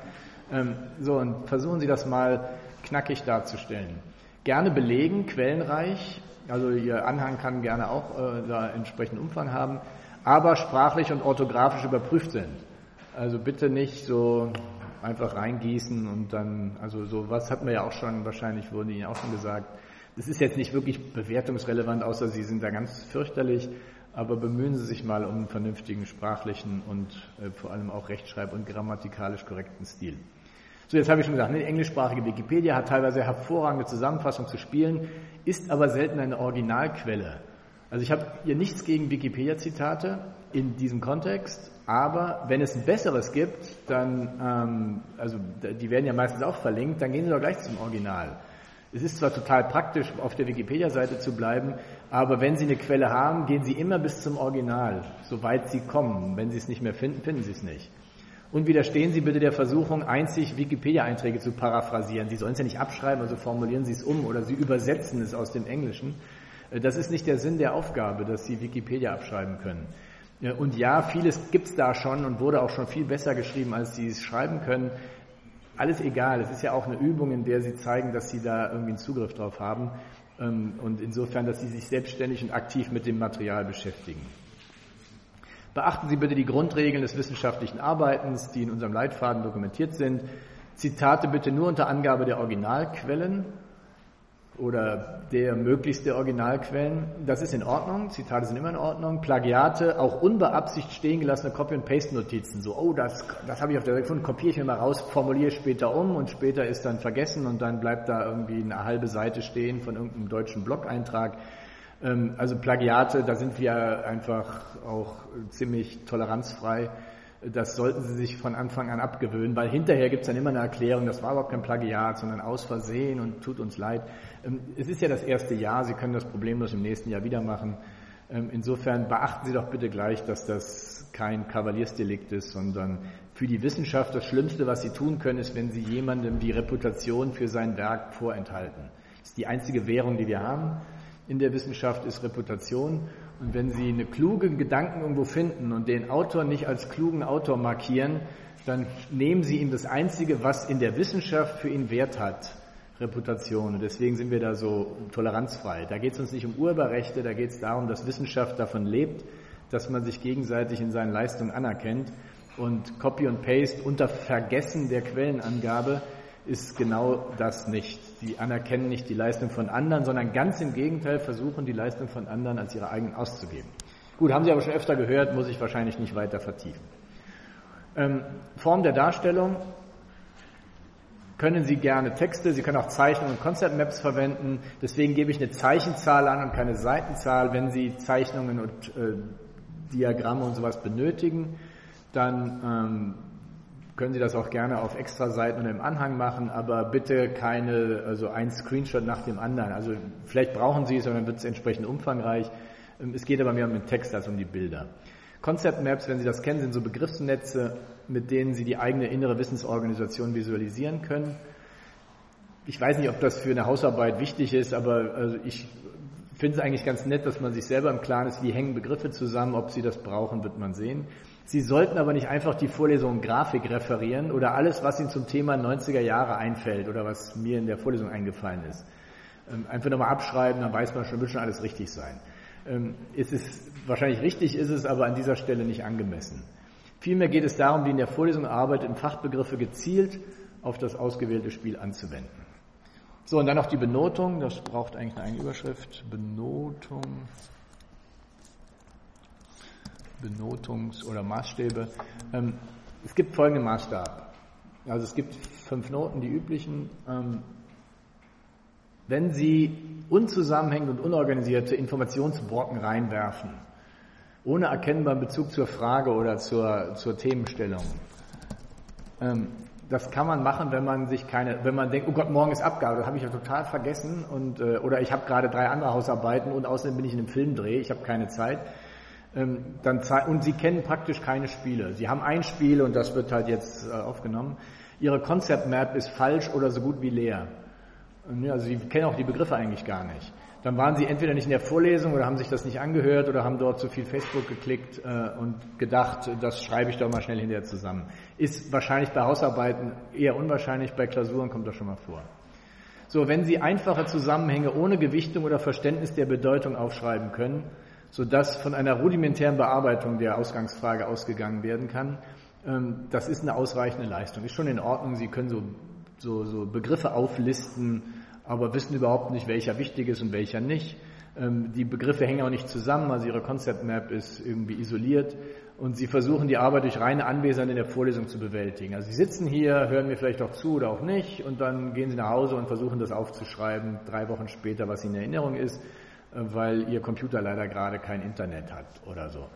So, und versuchen Sie das mal knackig darzustellen. Gerne belegen, quellenreich, also Ihr Anhang kann gerne auch äh, da entsprechenden Umfang haben, aber sprachlich und orthografisch überprüft sind. Also bitte nicht so einfach reingießen und dann, also sowas hatten wir ja auch schon, wahrscheinlich wurde Ihnen auch schon gesagt. Das ist jetzt nicht wirklich bewertungsrelevant, außer Sie sind da ganz fürchterlich, aber bemühen Sie sich mal um einen vernünftigen sprachlichen und äh, vor allem auch rechtschreib- und grammatikalisch korrekten Stil. So, jetzt habe ich schon gesagt, eine englischsprachige Wikipedia hat teilweise hervorragende Zusammenfassung zu Spielen, ist aber selten eine Originalquelle. Also ich habe hier nichts gegen Wikipedia-Zitate in diesem Kontext, aber wenn es ein besseres gibt, dann, ähm, also die werden ja meistens auch verlinkt, dann gehen Sie doch gleich zum Original. Es ist zwar total praktisch, auf der Wikipedia-Seite zu bleiben, aber wenn Sie eine Quelle haben, gehen Sie immer bis zum Original, soweit Sie kommen. Wenn Sie es nicht mehr finden, finden Sie es nicht. Und widerstehen Sie bitte der Versuchung, einzig Wikipedia-Einträge zu paraphrasieren. Sie sollen es ja nicht abschreiben, also formulieren Sie es um oder Sie übersetzen es aus dem Englischen. Das ist nicht der Sinn der Aufgabe, dass Sie Wikipedia abschreiben können. Und ja, vieles gibt es da schon und wurde auch schon viel besser geschrieben, als Sie es schreiben können. Alles egal, es ist ja auch eine Übung, in der Sie zeigen, dass Sie da irgendwie einen Zugriff drauf haben und insofern, dass Sie sich selbstständig und aktiv mit dem Material beschäftigen. Beachten Sie bitte die Grundregeln des wissenschaftlichen Arbeitens, die in unserem Leitfaden dokumentiert sind. Zitate bitte nur unter Angabe der Originalquellen oder der möglichst der Originalquellen. Das ist in Ordnung, Zitate sind immer in Ordnung. Plagiate, auch unbeabsichtigt stehen gelassene Copy- und Paste-Notizen. So, oh, das, das habe ich auf der Seite gefunden, kopiere ich mir mal raus, formuliere später um und später ist dann vergessen und dann bleibt da irgendwie eine halbe Seite stehen von irgendeinem deutschen Blog-Eintrag. Also Plagiate, da sind wir einfach auch ziemlich toleranzfrei. Das sollten Sie sich von Anfang an abgewöhnen, weil hinterher gibt es dann immer eine Erklärung, das war überhaupt kein Plagiat, sondern aus Versehen und tut uns leid. Es ist ja das erste Jahr, Sie können das problemlos im nächsten Jahr wieder machen. Insofern beachten Sie doch bitte gleich, dass das kein Kavaliersdelikt ist, sondern für die Wissenschaft das Schlimmste, was Sie tun können, ist, wenn Sie jemandem die Reputation für sein Werk vorenthalten. Das ist die einzige Währung, die wir haben. In der Wissenschaft ist Reputation und wenn Sie einen klugen Gedanken irgendwo finden und den Autor nicht als klugen Autor markieren, dann nehmen Sie ihm das Einzige, was in der Wissenschaft für ihn Wert hat, Reputation. Und deswegen sind wir da so toleranzfrei. Da geht es uns nicht um Urheberrechte, da geht es darum, dass Wissenschaft davon lebt, dass man sich gegenseitig in seinen Leistungen anerkennt und Copy und Paste unter Vergessen der Quellenangabe ist genau das nicht. Die anerkennen nicht die Leistung von anderen, sondern ganz im Gegenteil versuchen, die Leistung von anderen als ihre eigenen auszugeben. Gut, haben Sie aber schon öfter gehört, muss ich wahrscheinlich nicht weiter vertiefen. Ähm, Form der Darstellung können Sie gerne Texte, Sie können auch Zeichnungen und Concept Maps verwenden. Deswegen gebe ich eine Zeichenzahl an und keine Seitenzahl. Wenn Sie Zeichnungen und äh, Diagramme und sowas benötigen, dann ähm, können Sie das auch gerne auf Extraseiten oder im Anhang machen, aber bitte keine, also ein Screenshot nach dem anderen. Also vielleicht brauchen Sie es, aber dann wird es entsprechend umfangreich. Es geht aber mehr um den Text als um die Bilder. Concept Maps, wenn Sie das kennen, sind so Begriffsnetze, mit denen Sie die eigene innere Wissensorganisation visualisieren können. Ich weiß nicht, ob das für eine Hausarbeit wichtig ist, aber also ich finde es eigentlich ganz nett, dass man sich selber im Klaren ist, wie hängen Begriffe zusammen. Ob Sie das brauchen, wird man sehen. Sie sollten aber nicht einfach die Vorlesung in Grafik referieren oder alles, was Ihnen zum Thema neunziger Jahre einfällt oder was mir in der Vorlesung eingefallen ist. Einfach nochmal abschreiben, dann weiß man schon, wird schon alles richtig sein. Es ist, wahrscheinlich richtig ist es, aber an dieser Stelle nicht angemessen. Vielmehr geht es darum, wie in der Vorlesung arbeiteten Fachbegriffe gezielt auf das ausgewählte Spiel anzuwenden. So, und dann noch die Benotung, das braucht eigentlich eine eigene Überschrift. Benotung. Benotungs- oder Maßstäbe. Es gibt folgenden Maßstab. Also es gibt fünf Noten, die üblichen. Ähm, wenn Sie unzusammenhängend und unorganisierte Informationsbrocken reinwerfen, ohne erkennbaren Bezug zur Frage oder zur, zur Themenstellung, ähm, das kann man machen, wenn man sich keine, wenn man denkt, oh Gott, morgen ist Abgabe, das habe ich ja total vergessen und äh, oder ich habe gerade drei andere Hausarbeiten und außerdem bin ich in einem Filmdreh, ich habe keine Zeit. Ähm, dann und Sie kennen praktisch keine Spiele. Sie haben ein Spiel und das wird halt jetzt äh, aufgenommen. Ihre Concept Map ist falsch oder so gut wie leer. Und, also Sie kennen auch die Begriffe eigentlich gar nicht. Dann waren Sie entweder nicht in der Vorlesung oder haben sich das nicht angehört oder haben dort zu viel Facebook geklickt äh, und gedacht, das schreibe ich doch mal schnell hinterher zusammen. Ist wahrscheinlich bei Hausarbeiten eher unwahrscheinlich, bei Klausuren kommt das schon mal vor. So, wenn Sie einfache Zusammenhänge ohne Gewichtung oder Verständnis der Bedeutung aufschreiben können, sodass von einer rudimentären Bearbeitung der Ausgangsfrage ausgegangen werden kann, ähm, das ist eine ausreichende Leistung. Ist schon in Ordnung, Sie können so, so, so Begriffe auflisten, aber wissen überhaupt nicht, welcher wichtig ist und welcher nicht. Ähm, die Begriffe hängen auch nicht zusammen, also Ihre Concept Map ist irgendwie isoliert und Sie versuchen die Arbeit durch reine Anwesenheit in der Vorlesung zu bewältigen. Also Sie sitzen hier, hören mir vielleicht auch zu oder auch nicht und dann gehen Sie nach Hause und versuchen das aufzuschreiben, drei Wochen später, was Ihnen in Erinnerung ist, weil Ihr Computer leider gerade kein Internet hat oder so.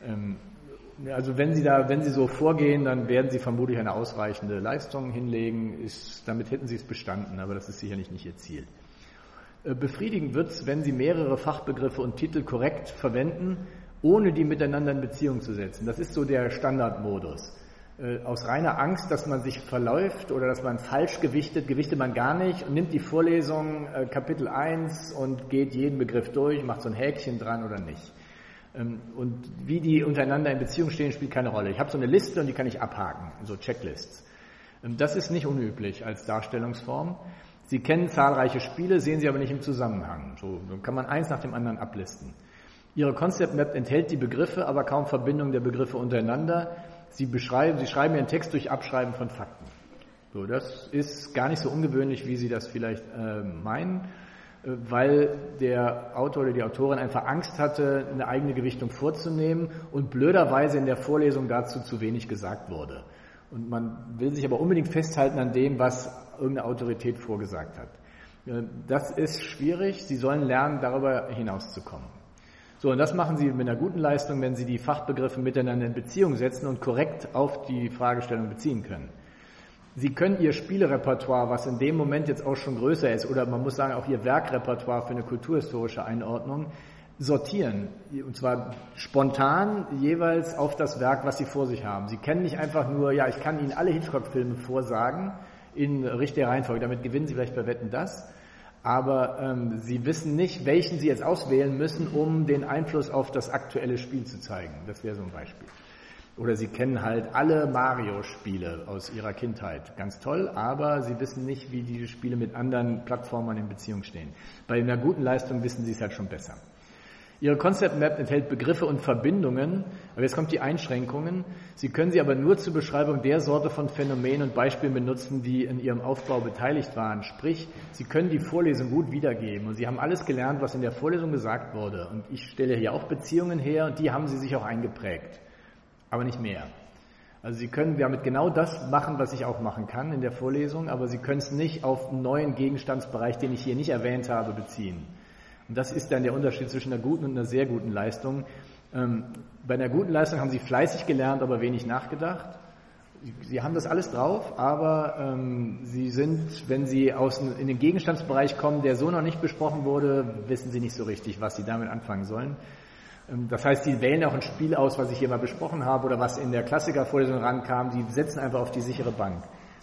Also wenn Sie da, wenn Sie so vorgehen, dann werden Sie vermutlich eine ausreichende Leistung hinlegen. Ist, damit hätten Sie es bestanden, aber das ist sicherlich nicht Ihr Ziel. Befriedigend wird es, wenn Sie mehrere Fachbegriffe und Titel korrekt verwenden, ohne die miteinander in Beziehung zu setzen. Das ist so der Standardmodus. Aus reiner Angst, dass man sich verläuft oder dass man falsch gewichtet, gewichtet man gar nicht und nimmt die Vorlesung äh, Kapitel eins und geht jeden Begriff durch, macht so ein Häkchen dran oder nicht. Ähm, und wie die untereinander in Beziehung stehen, spielt keine Rolle. Ich habe so eine Liste und die kann ich abhaken, so Checklists. Ähm, das ist nicht unüblich als Darstellungsform. Sie kennen zahlreiche Spiele, sehen sie aber nicht im Zusammenhang. So dann kann man eins nach dem anderen ablisten. Ihre Concept Map enthält die Begriffe, aber kaum Verbindung der Begriffe untereinander. Sie beschreiben, Sie schreiben Ihren Text durch Abschreiben von Fakten. So, das ist gar nicht so ungewöhnlich, wie Sie das vielleicht äh, meinen, äh, weil der Autor oder die Autorin einfach Angst hatte, eine eigene Gewichtung vorzunehmen und blöderweise in der Vorlesung dazu zu wenig gesagt wurde. Und man will sich aber unbedingt festhalten an dem, was irgendeine Autorität vorgesagt hat. Äh, das ist schwierig. Sie sollen lernen, darüber hinauszukommen. So, und das machen Sie mit einer guten Leistung, wenn Sie die Fachbegriffe miteinander in Beziehung setzen und korrekt auf die Fragestellung beziehen können. Sie können Ihr Spielerepertoire, was in dem Moment jetzt auch schon größer ist, oder man muss sagen auch Ihr Werkrepertoire für eine kulturhistorische Einordnung, sortieren. Und zwar spontan jeweils auf das Werk, was Sie vor sich haben. Sie kennen nicht einfach nur, ja, ich kann Ihnen alle Hitchcock-Filme vorsagen in richtiger Reihenfolge, damit gewinnen Sie vielleicht bei Wetten, das. Aber ähm, Sie wissen nicht, welchen Sie jetzt auswählen müssen, um den Einfluss auf das aktuelle Spiel zu zeigen. Das wäre so ein Beispiel. Oder Sie kennen halt alle Mario-Spiele aus Ihrer Kindheit. Ganz toll, aber Sie wissen nicht, wie diese Spiele mit anderen Plattformen in Beziehung stehen. Bei einer guten Leistung wissen Sie es halt schon besser. Ihre Concept Map enthält Begriffe und Verbindungen, aber jetzt kommt die Einschränkungen. Sie können sie aber nur zur Beschreibung der Sorte von Phänomenen und Beispielen benutzen, die in Ihrem Aufbau beteiligt waren. Sprich, Sie können die Vorlesung gut wiedergeben und Sie haben alles gelernt, was in der Vorlesung gesagt wurde. Und ich stelle hier auch Beziehungen her und die haben Sie sich auch eingeprägt, aber nicht mehr. Also Sie können damit genau das machen, was ich auch machen kann in der Vorlesung, aber Sie können es nicht auf einen neuen Gegenstandsbereich, den ich hier nicht erwähnt habe, beziehen. Und das ist dann der Unterschied zwischen einer guten und einer sehr guten Leistung. Ähm, bei einer guten Leistung haben Sie fleißig gelernt, aber wenig nachgedacht. Sie, Sie haben das alles drauf, aber ähm, Sie sind, wenn Sie aus, in den Gegenstandsbereich kommen, der so noch nicht besprochen wurde, wissen Sie nicht so richtig, was Sie damit anfangen sollen. Ähm, das heißt, Sie wählen auch ein Spiel aus, was ich hier mal besprochen habe oder was in der Klassikervorlesung rankam. Sie setzen einfach auf die sichere Bank.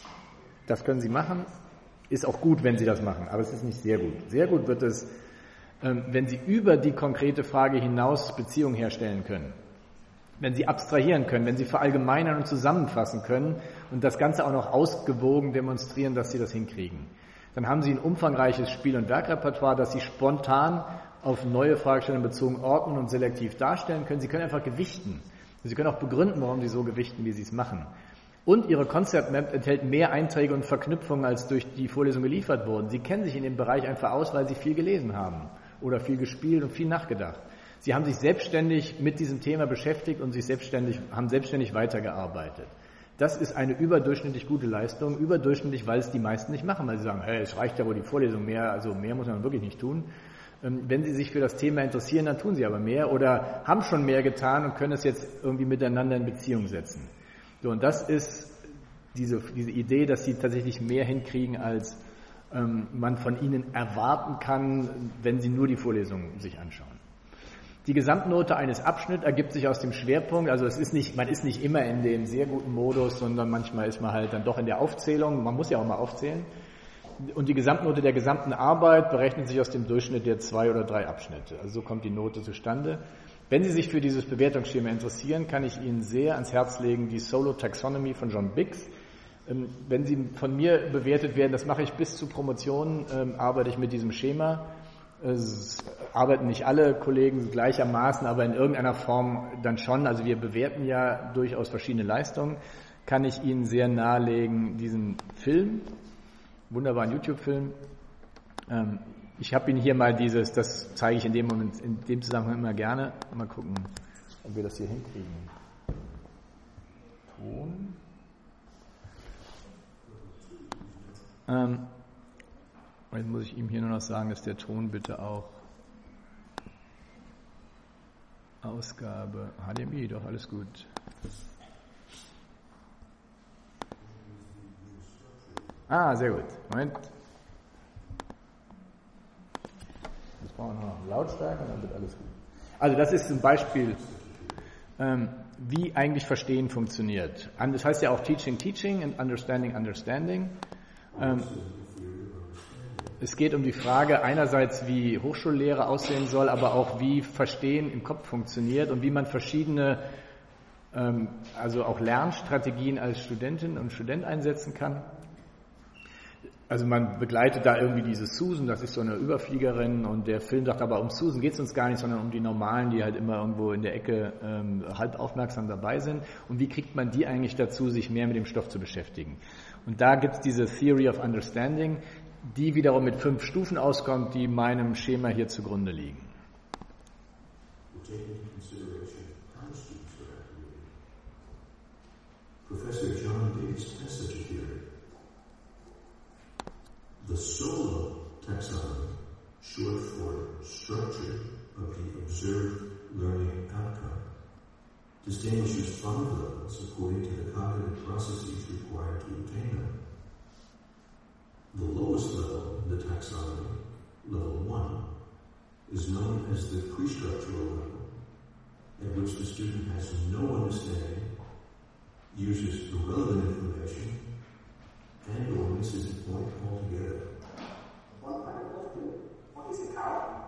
Das können Sie machen. Ist auch gut, wenn Sie das machen, aber es ist nicht sehr gut. Sehr gut wird es, wenn Sie über die konkrete Frage hinaus Beziehungen herstellen können, wenn Sie abstrahieren können, wenn Sie verallgemeinern und zusammenfassen können und das Ganze auch noch ausgewogen demonstrieren, dass Sie das hinkriegen, dann haben Sie ein umfangreiches Spiel- und Werkrepertoire, das Sie spontan auf neue Fragestellungen bezogen ordnen und selektiv darstellen können. Sie können einfach gewichten. Sie können auch begründen, warum Sie so gewichten, wie Sie es machen. Und Ihre Concept Map enthält mehr Einträge und Verknüpfungen, als durch die Vorlesung geliefert wurden. Sie kennen sich in dem Bereich einfach aus, weil Sie viel gelesen haben oder viel gespielt und viel nachgedacht. Sie haben sich selbstständig mit diesem Thema beschäftigt und sich selbstständig, haben selbstständig weitergearbeitet. Das ist eine überdurchschnittlich gute Leistung, überdurchschnittlich, weil es die meisten nicht machen, weil sie sagen, hey, es reicht ja wohl die Vorlesung mehr, also mehr muss man wirklich nicht tun. Wenn sie sich für das Thema interessieren, dann tun sie aber mehr oder haben schon mehr getan und können es jetzt irgendwie miteinander in Beziehung setzen. So, und das ist diese, diese Idee, dass sie tatsächlich mehr hinkriegen, als ähm, man von ihnen erwarten kann, wenn sie nur die Vorlesungen sich anschauen. Die Gesamtnote eines Abschnitts ergibt sich aus dem Schwerpunkt, also es ist nicht, man ist nicht immer in dem sehr guten Modus, sondern manchmal ist man halt dann doch in der Aufzählung, man muss ja auch mal aufzählen. Und die Gesamtnote der gesamten Arbeit berechnet sich aus dem Durchschnitt der zwei oder drei Abschnitte. Also so kommt die Note zustande. Wenn Sie sich für dieses Bewertungsschema interessieren, kann ich Ihnen sehr ans Herz legen die Solo Taxonomy von John Biggs. Wenn Sie von mir bewertet werden, das mache ich bis zur Promotion, arbeite ich mit diesem Schema. Es arbeiten nicht alle Kollegen gleichermaßen, aber in irgendeiner Form dann schon. Also wir bewerten ja durchaus verschiedene Leistungen. Kann ich Ihnen sehr nahelegen, diesen Film, wunderbaren YouTube-Film. Ich habe Ihnen hier mal dieses, das zeige ich in dem Moment, in dem Zusammenhang immer gerne. Mal gucken, ob wir das hier hinkriegen. Ton. Ähm, Jetzt muss ich ihm hier nur noch sagen, dass der Ton bitte auch Ausgabe H D M I, doch alles gut. Ah, sehr gut. Moment. Jetzt brauchen wir noch Lautstärke und dann wird alles gut. Also das ist ein Beispiel, ähm, wie eigentlich Verstehen funktioniert. Das heißt ja auch Teaching, Teaching and Understanding, Understanding. Ähm, Es geht um die Frage einerseits, wie Hochschullehre aussehen soll, aber auch wie Verstehen im Kopf funktioniert und wie man verschiedene, ähm, also auch Lernstrategien als Studentin und Student einsetzen kann. Also man begleitet da irgendwie diese Susan, das ist so eine Überfliegerin und der Film sagt aber, um Susan geht es uns gar nicht, sondern um die Normalen, die halt immer irgendwo in der Ecke ähm, halb aufmerksam dabei sind. Und wie kriegt man die eigentlich dazu, sich mehr mit dem Stoff zu beschäftigen? Und da gibt es diese Theory of Understanding, die wiederum mit fünf Stufen auskommt, die meinem Schema hier zugrunde liegen. Professor John Biggs has such a theory. The Solo Taxonomy, short for Structure of the Observed Learning Outcome, distinguishes five levels according to the cognitive processes required to obtain them. The lowest level in the taxonomy, level one, is known as the pre-structural level, at which the student has no understanding, uses irrelevant information, and or misses the point altogether. One kind of question, what is a cow?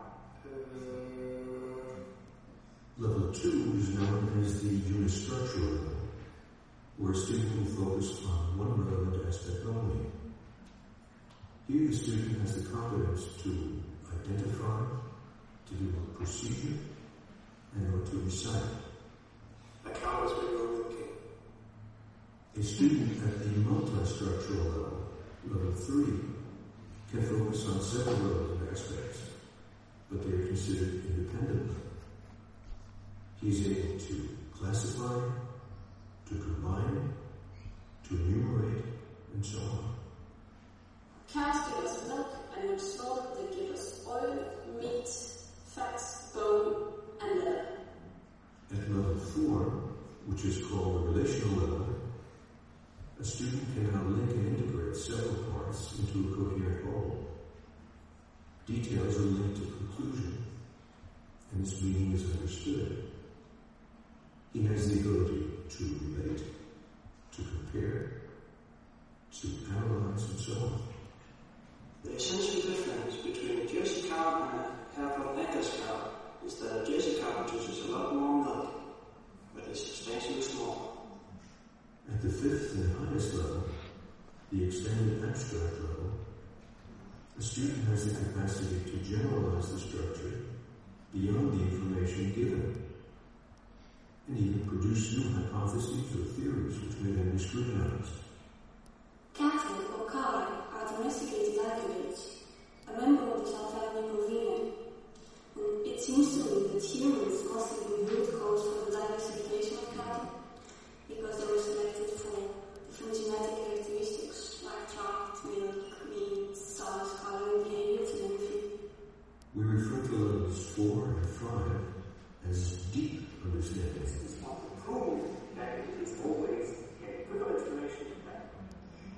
Level two is known as the unistructural level, where a student will focus on one relevant aspect only. Here the student has the competence to identify, to do a procedure, and or to recite. A cow is very looking. A student at the multi-structural level, level three, can focus on several relevant aspects, but they are considered independently. He is able to classify, to combine, to enumerate, and so on. Cows give us milk and which salt they give us oil, meat, fats, bone, and leather. At level four, which is called the relational level, a student can now link and integrate several parts into a coherent whole. Details are linked to conclusion, and its meaning is understood. He has the ability to relate, to compare, to analyze, and so on. The essential difference between a Jersey cow and a Hereford Neckers cow is that a Jersey cow produces a lot more milk, but is substantially smaller. At the fifth and highest level, the extended abstract level, a student has the capacity to generalize the structure beyond the information given, and even produce new hypotheses or theories which may then be scrutinized. Cattle or cow are domesticated aggregates, a member of the Chaltharia Bovina. And it seems to me that humans must have been root cause for the diversification of cattle, because they were selected for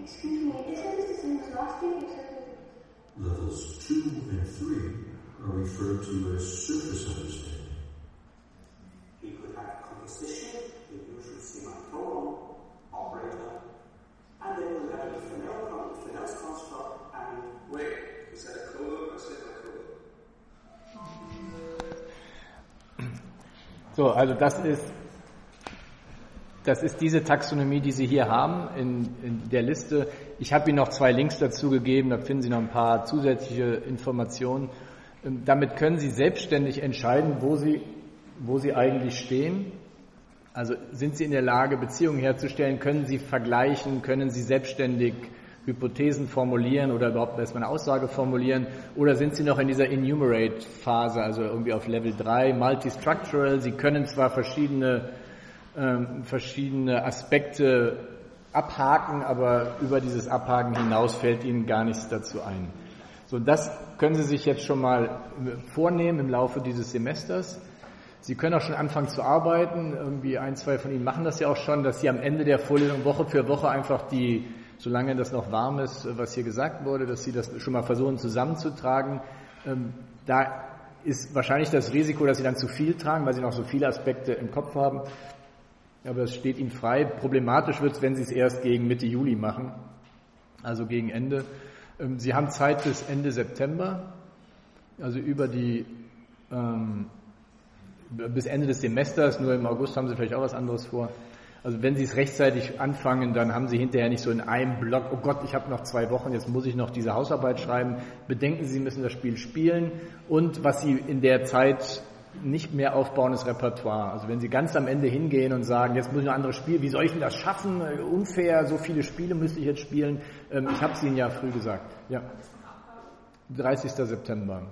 Excuse me, isn't this the same as last week except that Levels two and three are referred to as surface understanding. He could have composition, the usual semicolon, operator, and then we'll have the Fresnel, Fresnel's construct, and wait, is that a colon or semicolon? So, also das ist, das ist diese Taxonomie, die Sie hier haben in, in der Liste. Ich habe Ihnen noch zwei Links dazu gegeben, da finden Sie noch ein paar zusätzliche Informationen. Damit können Sie selbstständig entscheiden, wo Sie, wo Sie eigentlich stehen. Also sind Sie in der Lage, Beziehungen herzustellen, können Sie vergleichen, können Sie selbstständig Hypothesen formulieren oder überhaupt erstmal eine Aussage formulieren, oder sind Sie noch in dieser Enumerate-Phase, also irgendwie auf Level drei, Multistructural, Sie können zwar verschiedene, ähm, verschiedene Aspekte abhaken, aber über dieses Abhaken hinaus fällt Ihnen gar nichts dazu ein. So, das können Sie sich jetzt schon mal vornehmen im Laufe dieses Semesters. Sie können auch schon anfangen zu arbeiten, irgendwie ein, zwei von Ihnen machen das ja auch schon, dass Sie am Ende der Vorlesung Woche für Woche einfach die, solange das noch warm ist, was hier gesagt wurde, dass Sie das schon mal versuchen zusammenzutragen. Da ist wahrscheinlich das Risiko, dass Sie dann zu viel tragen, weil Sie noch so viele Aspekte im Kopf haben. Aber es steht Ihnen frei. Problematisch wird es, wenn Sie es erst gegen Mitte Juli machen, also gegen Ende. Sie haben Zeit bis Ende September, also über die ähm, bis Ende des Semesters, nur im August haben Sie vielleicht auch was anderes vor. Also wenn Sie es rechtzeitig anfangen, dann haben Sie hinterher nicht so in einem Block, oh Gott, ich habe noch zwei Wochen, jetzt muss ich noch diese Hausarbeit schreiben. Bedenken Sie, Sie müssen das Spiel spielen, und was Sie in der Zeit nicht mehr aufbauen, ist Repertoire. Also wenn Sie ganz am Ende hingehen und sagen, jetzt muss ich noch andere Spiele, wie soll ich denn das schaffen? Unfair, so viele Spiele müsste ich jetzt spielen. Ich habe es Ihnen ja früh gesagt. Ja. dreißigster September.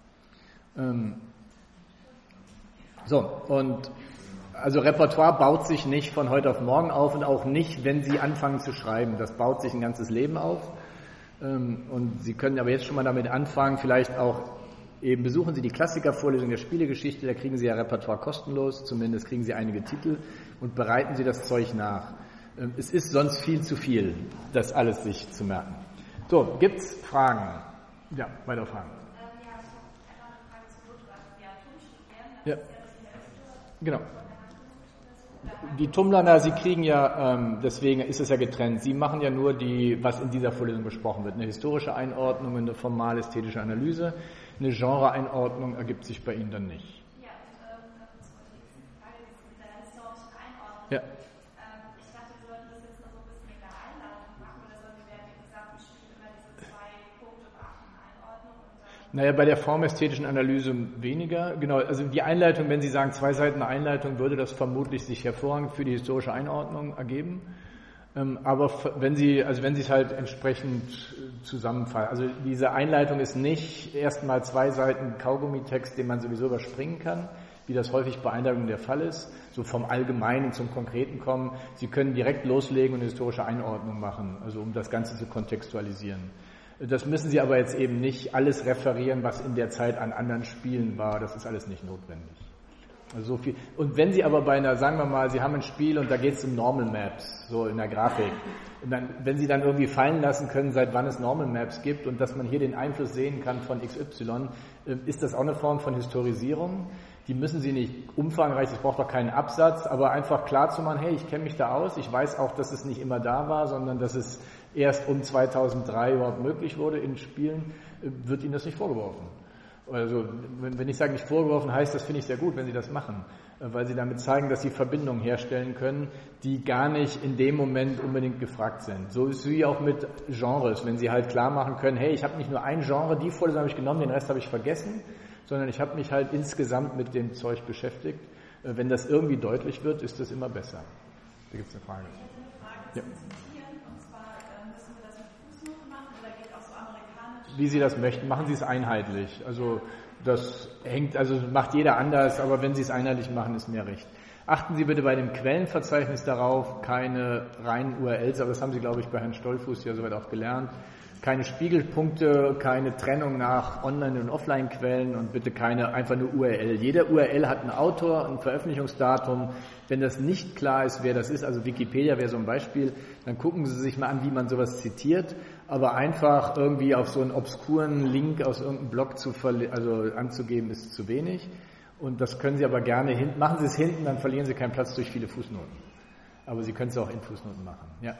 So, und also Repertoire baut sich nicht von heute auf morgen auf, und auch nicht, wenn Sie anfangen zu schreiben. Das baut sich ein ganzes Leben auf. Und Sie können aber jetzt schon mal damit anfangen, vielleicht auch eben besuchen Sie die Klassikervorlesung der Spielegeschichte, da kriegen Sie ja Repertoire kostenlos, zumindest kriegen Sie einige Titel, und bereiten Sie das Zeug nach. Es ist sonst viel zu viel, das alles sich zu merken. So, gibt's Fragen? Ja, weitere Fragen. Ja, genau. Die Tummler, na, Sie kriegen ja, ähm, deswegen ist es ja getrennt, Sie machen ja nur die, was in dieser Vorlesung besprochen wird, eine historische Einordnung, eine formal-ästhetische Analyse, eine Genre-Einordnung ergibt sich bei Ihnen dann nicht. Ja, ähm, das wollte ich fragen, diese historische Einordnung. Ja. Ähm, ich dachte, wir sollten das jetzt noch so ein bisschen in der Einladung machen, oder sollen wir während dem gesamten Spiel immer diese zwei Punkte beachten, Einordnung und dann... Naja, bei der formästhetischen Analyse weniger. Genau, also die Einleitung, wenn Sie sagen, zwei Seiten Einleitung, würde das vermutlich sich hervorragend für die historische Einordnung ergeben. Aber wenn Sie, also wenn Sie es halt entsprechend zusammenfassen, also diese Einleitung ist nicht erstmal zwei Seiten Kaugummi-Text, den man sowieso überspringen kann, wie das häufig bei Einleitungen der Fall ist, so vom Allgemeinen zum Konkreten kommen. Sie können direkt loslegen und eine historische Einordnung machen, also um das Ganze zu kontextualisieren. Das müssen Sie aber jetzt eben nicht alles referieren, was in der Zeit an anderen Spielen war. Das ist alles nicht notwendig. Also so viel. Und wenn Sie aber bei einer, sagen wir mal, Sie haben ein Spiel und da geht es um Normal Maps, so in der Grafik. Und dann, wenn Sie dann irgendwie fallen lassen können, seit wann es Normal Maps gibt und dass man hier den Einfluss sehen kann von X Y, ist das auch eine Form von Historisierung. Die müssen Sie nicht umfangreich, es braucht auch keinen Absatz, aber einfach klar zu machen, hey, ich kenne mich da aus, ich weiß auch, dass es nicht immer da war, sondern dass es erst um zweitausenddrei überhaupt möglich wurde in Spielen, wird Ihnen das nicht vorgeworfen. Also wenn ich sage nicht vorgeworfen, heißt das, finde ich sehr gut, wenn Sie das machen, weil Sie damit zeigen, dass Sie Verbindungen herstellen können, die gar nicht in dem Moment unbedingt gefragt sind. So ist es wie auch mit Genres, wenn Sie halt klar machen können, hey, ich habe nicht nur ein Genre, die Vorlesung habe ich genommen, den Rest habe ich vergessen, sondern ich habe mich halt insgesamt mit dem Zeug beschäftigt. Wenn das irgendwie deutlich wird, ist das immer besser. Da gibt es eine Frage. Ich hätte eine Frage Ja. zum Zitieren, und zwar müssen wir das mit Fußnoten machen, oder geht auch so amerikanisch? Wie Sie das möchten, machen Sie es einheitlich. Also das hängt, also macht jeder anders, aber wenn Sie es einheitlich machen, ist mir recht. Achten Sie bitte bei dem Quellenverzeichnis darauf, keine reinen U R Ls, aber das haben Sie, glaube ich, bei Herrn Stolfuß ja soweit auch gelernt. keine Spiegelpunkte, keine Trennung nach Online- und Offline-Quellen und bitte keine einfach nur U R L. Jeder U R L hat einen Autor, ein Veröffentlichungsdatum. Wenn das nicht klar ist, wer das ist, also Wikipedia wäre so ein Beispiel, dann gucken Sie sich mal an, wie man sowas zitiert. Aber einfach irgendwie auf so einen obskuren Link aus irgendeinem Blog zu verli- also anzugeben, ist zu wenig. Und das können Sie aber gerne hinten, machen Sie es hinten, dann verlieren Sie keinen Platz durch viele Fußnoten. Aber Sie können es auch in Fußnoten machen. Ja.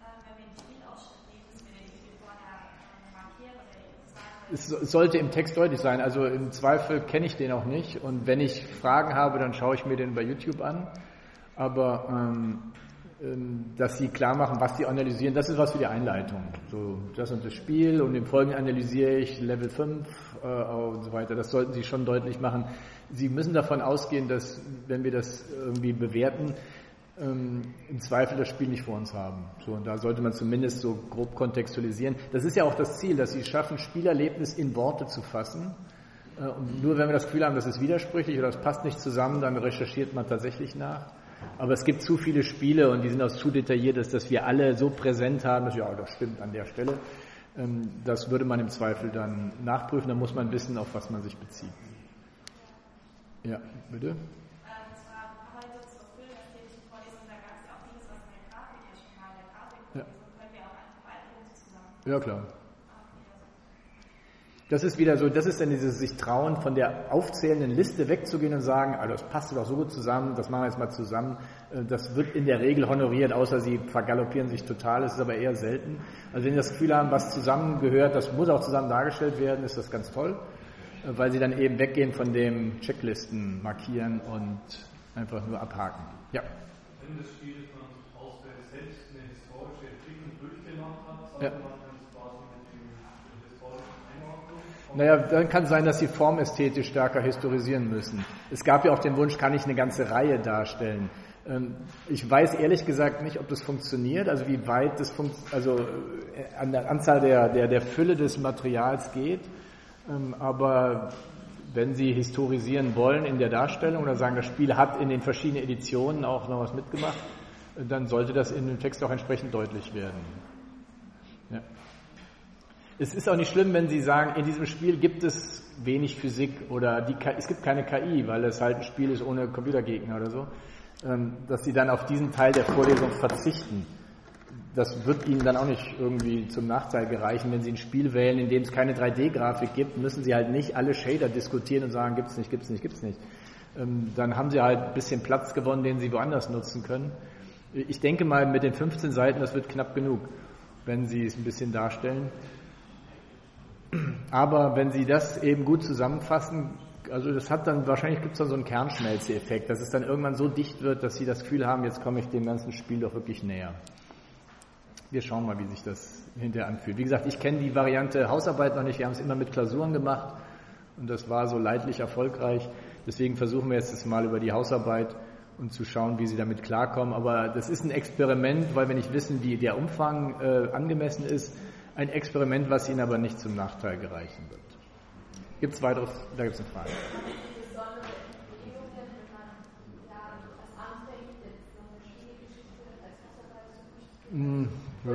Es sollte im Text deutlich sein, also im Zweifel kenne ich den auch nicht und wenn ich Fragen habe, dann schaue ich mir den bei YouTube an, aber ähm, dass Sie klar machen, was Sie analysieren, das ist was für die Einleitung. So, das und das Spiel und im Folgenden analysiere ich Level fünf äh, und so weiter, das sollten Sie schon deutlich machen. Sie müssen davon ausgehen, dass, wenn wir das irgendwie bewerten, Ähm, im Zweifel das Spiel nicht vor uns haben. So, und da sollte man zumindest so grob kontextualisieren. Das ist ja auch das Ziel, dass Sie schaffen, Spielerlebnis in Worte zu fassen. Äh, und nur wenn wir das Gefühl haben, das ist widersprüchlich oder das passt nicht zusammen, dann recherchiert man tatsächlich nach. Aber es gibt zu viele Spiele und die sind auch zu detailliert, dass, dass wir alle so präsent haben, dass ja, das stimmt an der Stelle. Ähm, das würde man im Zweifel dann nachprüfen, da muss man wissen, auf was man sich bezieht. Ja, bitte? Ja, klar. Das ist wieder so, das ist dann dieses sich trauen, von der aufzählenden Liste wegzugehen und sagen, also das passt doch so gut zusammen, das machen wir jetzt mal zusammen. Das wird in der Regel honoriert, außer sie vergaloppieren sich total, das ist aber eher selten. Also wenn sie das Gefühl haben, was zusammengehört, das muss auch zusammen dargestellt werden, ist das ganz toll, weil sie dann eben weggehen von dem Checklisten markieren und einfach nur abhaken. Ja. Wenn das Spiel von auswählt selbst eine historische Entwicklung durchgemacht hat, ja. man das quasi mit dem historischen Einordnung. Naja, dann kann es sein, dass sie formästhetisch stärker historisieren müssen. Es gab ja auch den Wunsch, kann ich eine ganze Reihe darstellen. Ich weiß ehrlich gesagt nicht, ob das funktioniert, also wie weit das funkt, also an der Anzahl der, der, der Fülle des Materials geht, aber wenn Sie historisieren wollen in der Darstellung oder sagen, das Spiel hat in den verschiedenen Editionen auch noch was mitgemacht, dann sollte das in dem Text auch entsprechend deutlich werden. Ja. Es ist auch nicht schlimm, wenn Sie sagen, in diesem Spiel gibt es wenig Physik oder die, es gibt keine K I, weil es halt ein Spiel ist ohne Computergegner oder so, dass Sie dann auf diesen Teil der Vorlesung verzichten. Das wird Ihnen dann auch nicht irgendwie zum Nachteil gereichen. Wenn Sie ein Spiel wählen, in dem es keine drei D-Grafik gibt, müssen Sie halt nicht alle Shader diskutieren und sagen, gibt's nicht, gibt's nicht, gibt's nicht. Dann haben Sie halt ein bisschen Platz gewonnen, den Sie woanders nutzen können. Ich denke mal, mit den fünfzehn Seiten, das wird knapp genug, wenn Sie es ein bisschen darstellen. Aber wenn Sie das eben gut zusammenfassen, also das hat dann, wahrscheinlich gibt es dann so einen Kernschmelze-Effekt, dass es dann irgendwann so dicht wird, dass Sie das Gefühl haben, jetzt komme ich dem ganzen Spiel doch wirklich näher. Wir schauen mal, wie sich das hinterher anfühlt. Wie gesagt, ich kenne die Variante Hausarbeit noch nicht. Wir haben es immer mit Klausuren gemacht und das war so leidlich erfolgreich. Deswegen versuchen wir jetzt das mal über die Hausarbeit und zu schauen, wie Sie damit klarkommen. Aber das ist ein Experiment, weil wir nicht wissen, wie der Umfang äh, angemessen ist. Ein Experiment, was Ihnen aber nicht zum Nachteil gereichen wird. Gibt es weitere? Da gibt es eine Frage. Hm, ja.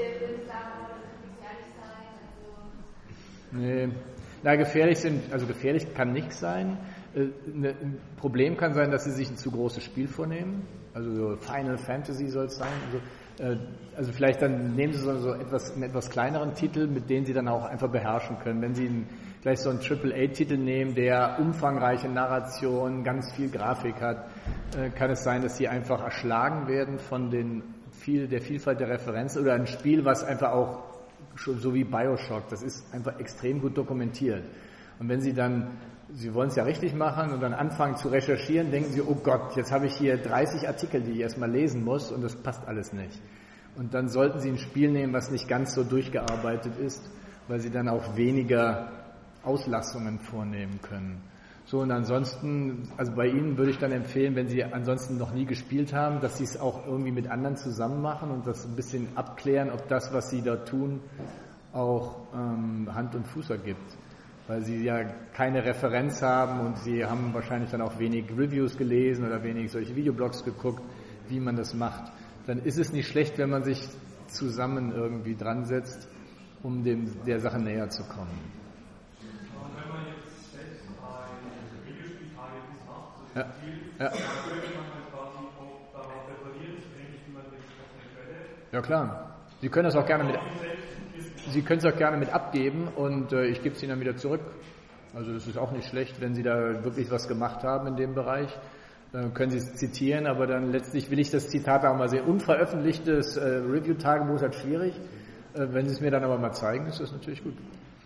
Nee. Na, gefährlich sind, also gefährlich kann nichts sein. Ein Problem kann sein, dass sie sich ein zu großes Spiel vornehmen. Also so Final Fantasy soll es sein. Also, also vielleicht dann nehmen sie so, so etwas, einen etwas kleineren Titel, mit denen sie dann auch einfach beherrschen können. Wenn sie einen, vielleicht so einen Triple A Titel nehmen, der umfangreiche Narration, ganz viel Grafik hat, kann es sein, dass sie einfach erschlagen werden von den viel, der Vielfalt der Referenzen oder ein Spiel, was einfach auch schon so wie Bioshock, das ist einfach extrem gut dokumentiert. Und wenn Sie dann, Sie wollen es ja richtig machen und dann anfangen zu recherchieren, denken Sie, oh Gott, jetzt habe ich hier dreißig Artikel, die ich erstmal lesen muss und das passt alles nicht. Und dann sollten Sie ein Spiel nehmen, was nicht ganz so durchgearbeitet ist, weil Sie dann auch weniger Auslassungen vornehmen können. So, und ansonsten, also bei Ihnen würde ich dann empfehlen, wenn Sie ansonsten noch nie gespielt haben, dass Sie es auch irgendwie mit anderen zusammen machen und das ein bisschen abklären, ob das, was Sie da tun, auch ähm, Hand und Fuß ergibt. Weil Sie ja keine Referenz haben und Sie haben wahrscheinlich dann auch wenig Reviews gelesen oder wenig solche Videoblogs geguckt, wie man das macht. Dann ist es nicht schlecht, wenn man sich zusammen irgendwie dran setzt um dem, der Sache näher zu kommen. Und wenn man jetzt selbst ein Videospieltagebuch macht, so Ja. Ja. dann könnte man halt quasi auch darauf referieren, so ähnlich wie man das auf eine Quelle. Ja klar. Sie können das auch gerne mit, Sie können es auch gerne mit abgeben und äh, ich gebe es Ihnen dann wieder zurück. Also es ist auch nicht schlecht, wenn Sie da wirklich was gemacht haben in dem Bereich. Dann können Sie es zitieren, aber dann letztlich will ich das Zitat auch mal sehen. Unveröffentlichtes äh, Review-Tagebuch ist halt schwierig. Äh, wenn Sie es mir dann aber mal zeigen, ist das natürlich gut.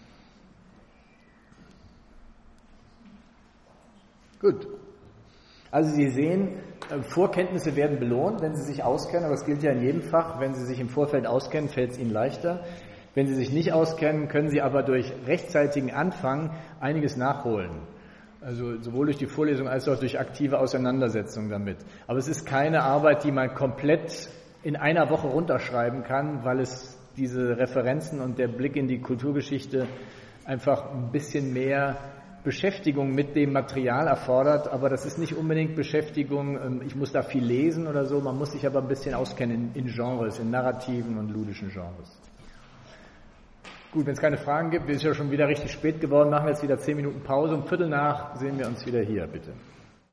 Gut. Also Sie sehen, Vorkenntnisse werden belohnt, wenn Sie sich auskennen, aber es gilt ja in jedem Fach. Wenn Sie sich im Vorfeld auskennen, fällt es Ihnen leichter. Wenn Sie sich nicht auskennen, können Sie aber durch rechtzeitigen Anfang einiges nachholen. Also sowohl durch die Vorlesung als auch durch aktive Auseinandersetzung damit. Aber es ist keine Arbeit, die man komplett in einer Woche runterschreiben kann, weil es diese Referenzen und der Blick in die Kulturgeschichte einfach ein bisschen mehr Beschäftigung mit dem Material erfordert, aber das ist nicht unbedingt Beschäftigung, ich muss da viel lesen oder so, man muss sich aber ein bisschen auskennen in, in Genres, in narrativen und ludischen Genres. Gut, wenn es keine Fragen gibt, wir sind ja schon wieder richtig spät geworden, machen wir jetzt wieder zehn Minuten Pause, um Viertel nach sehen wir uns wieder hier, bitte.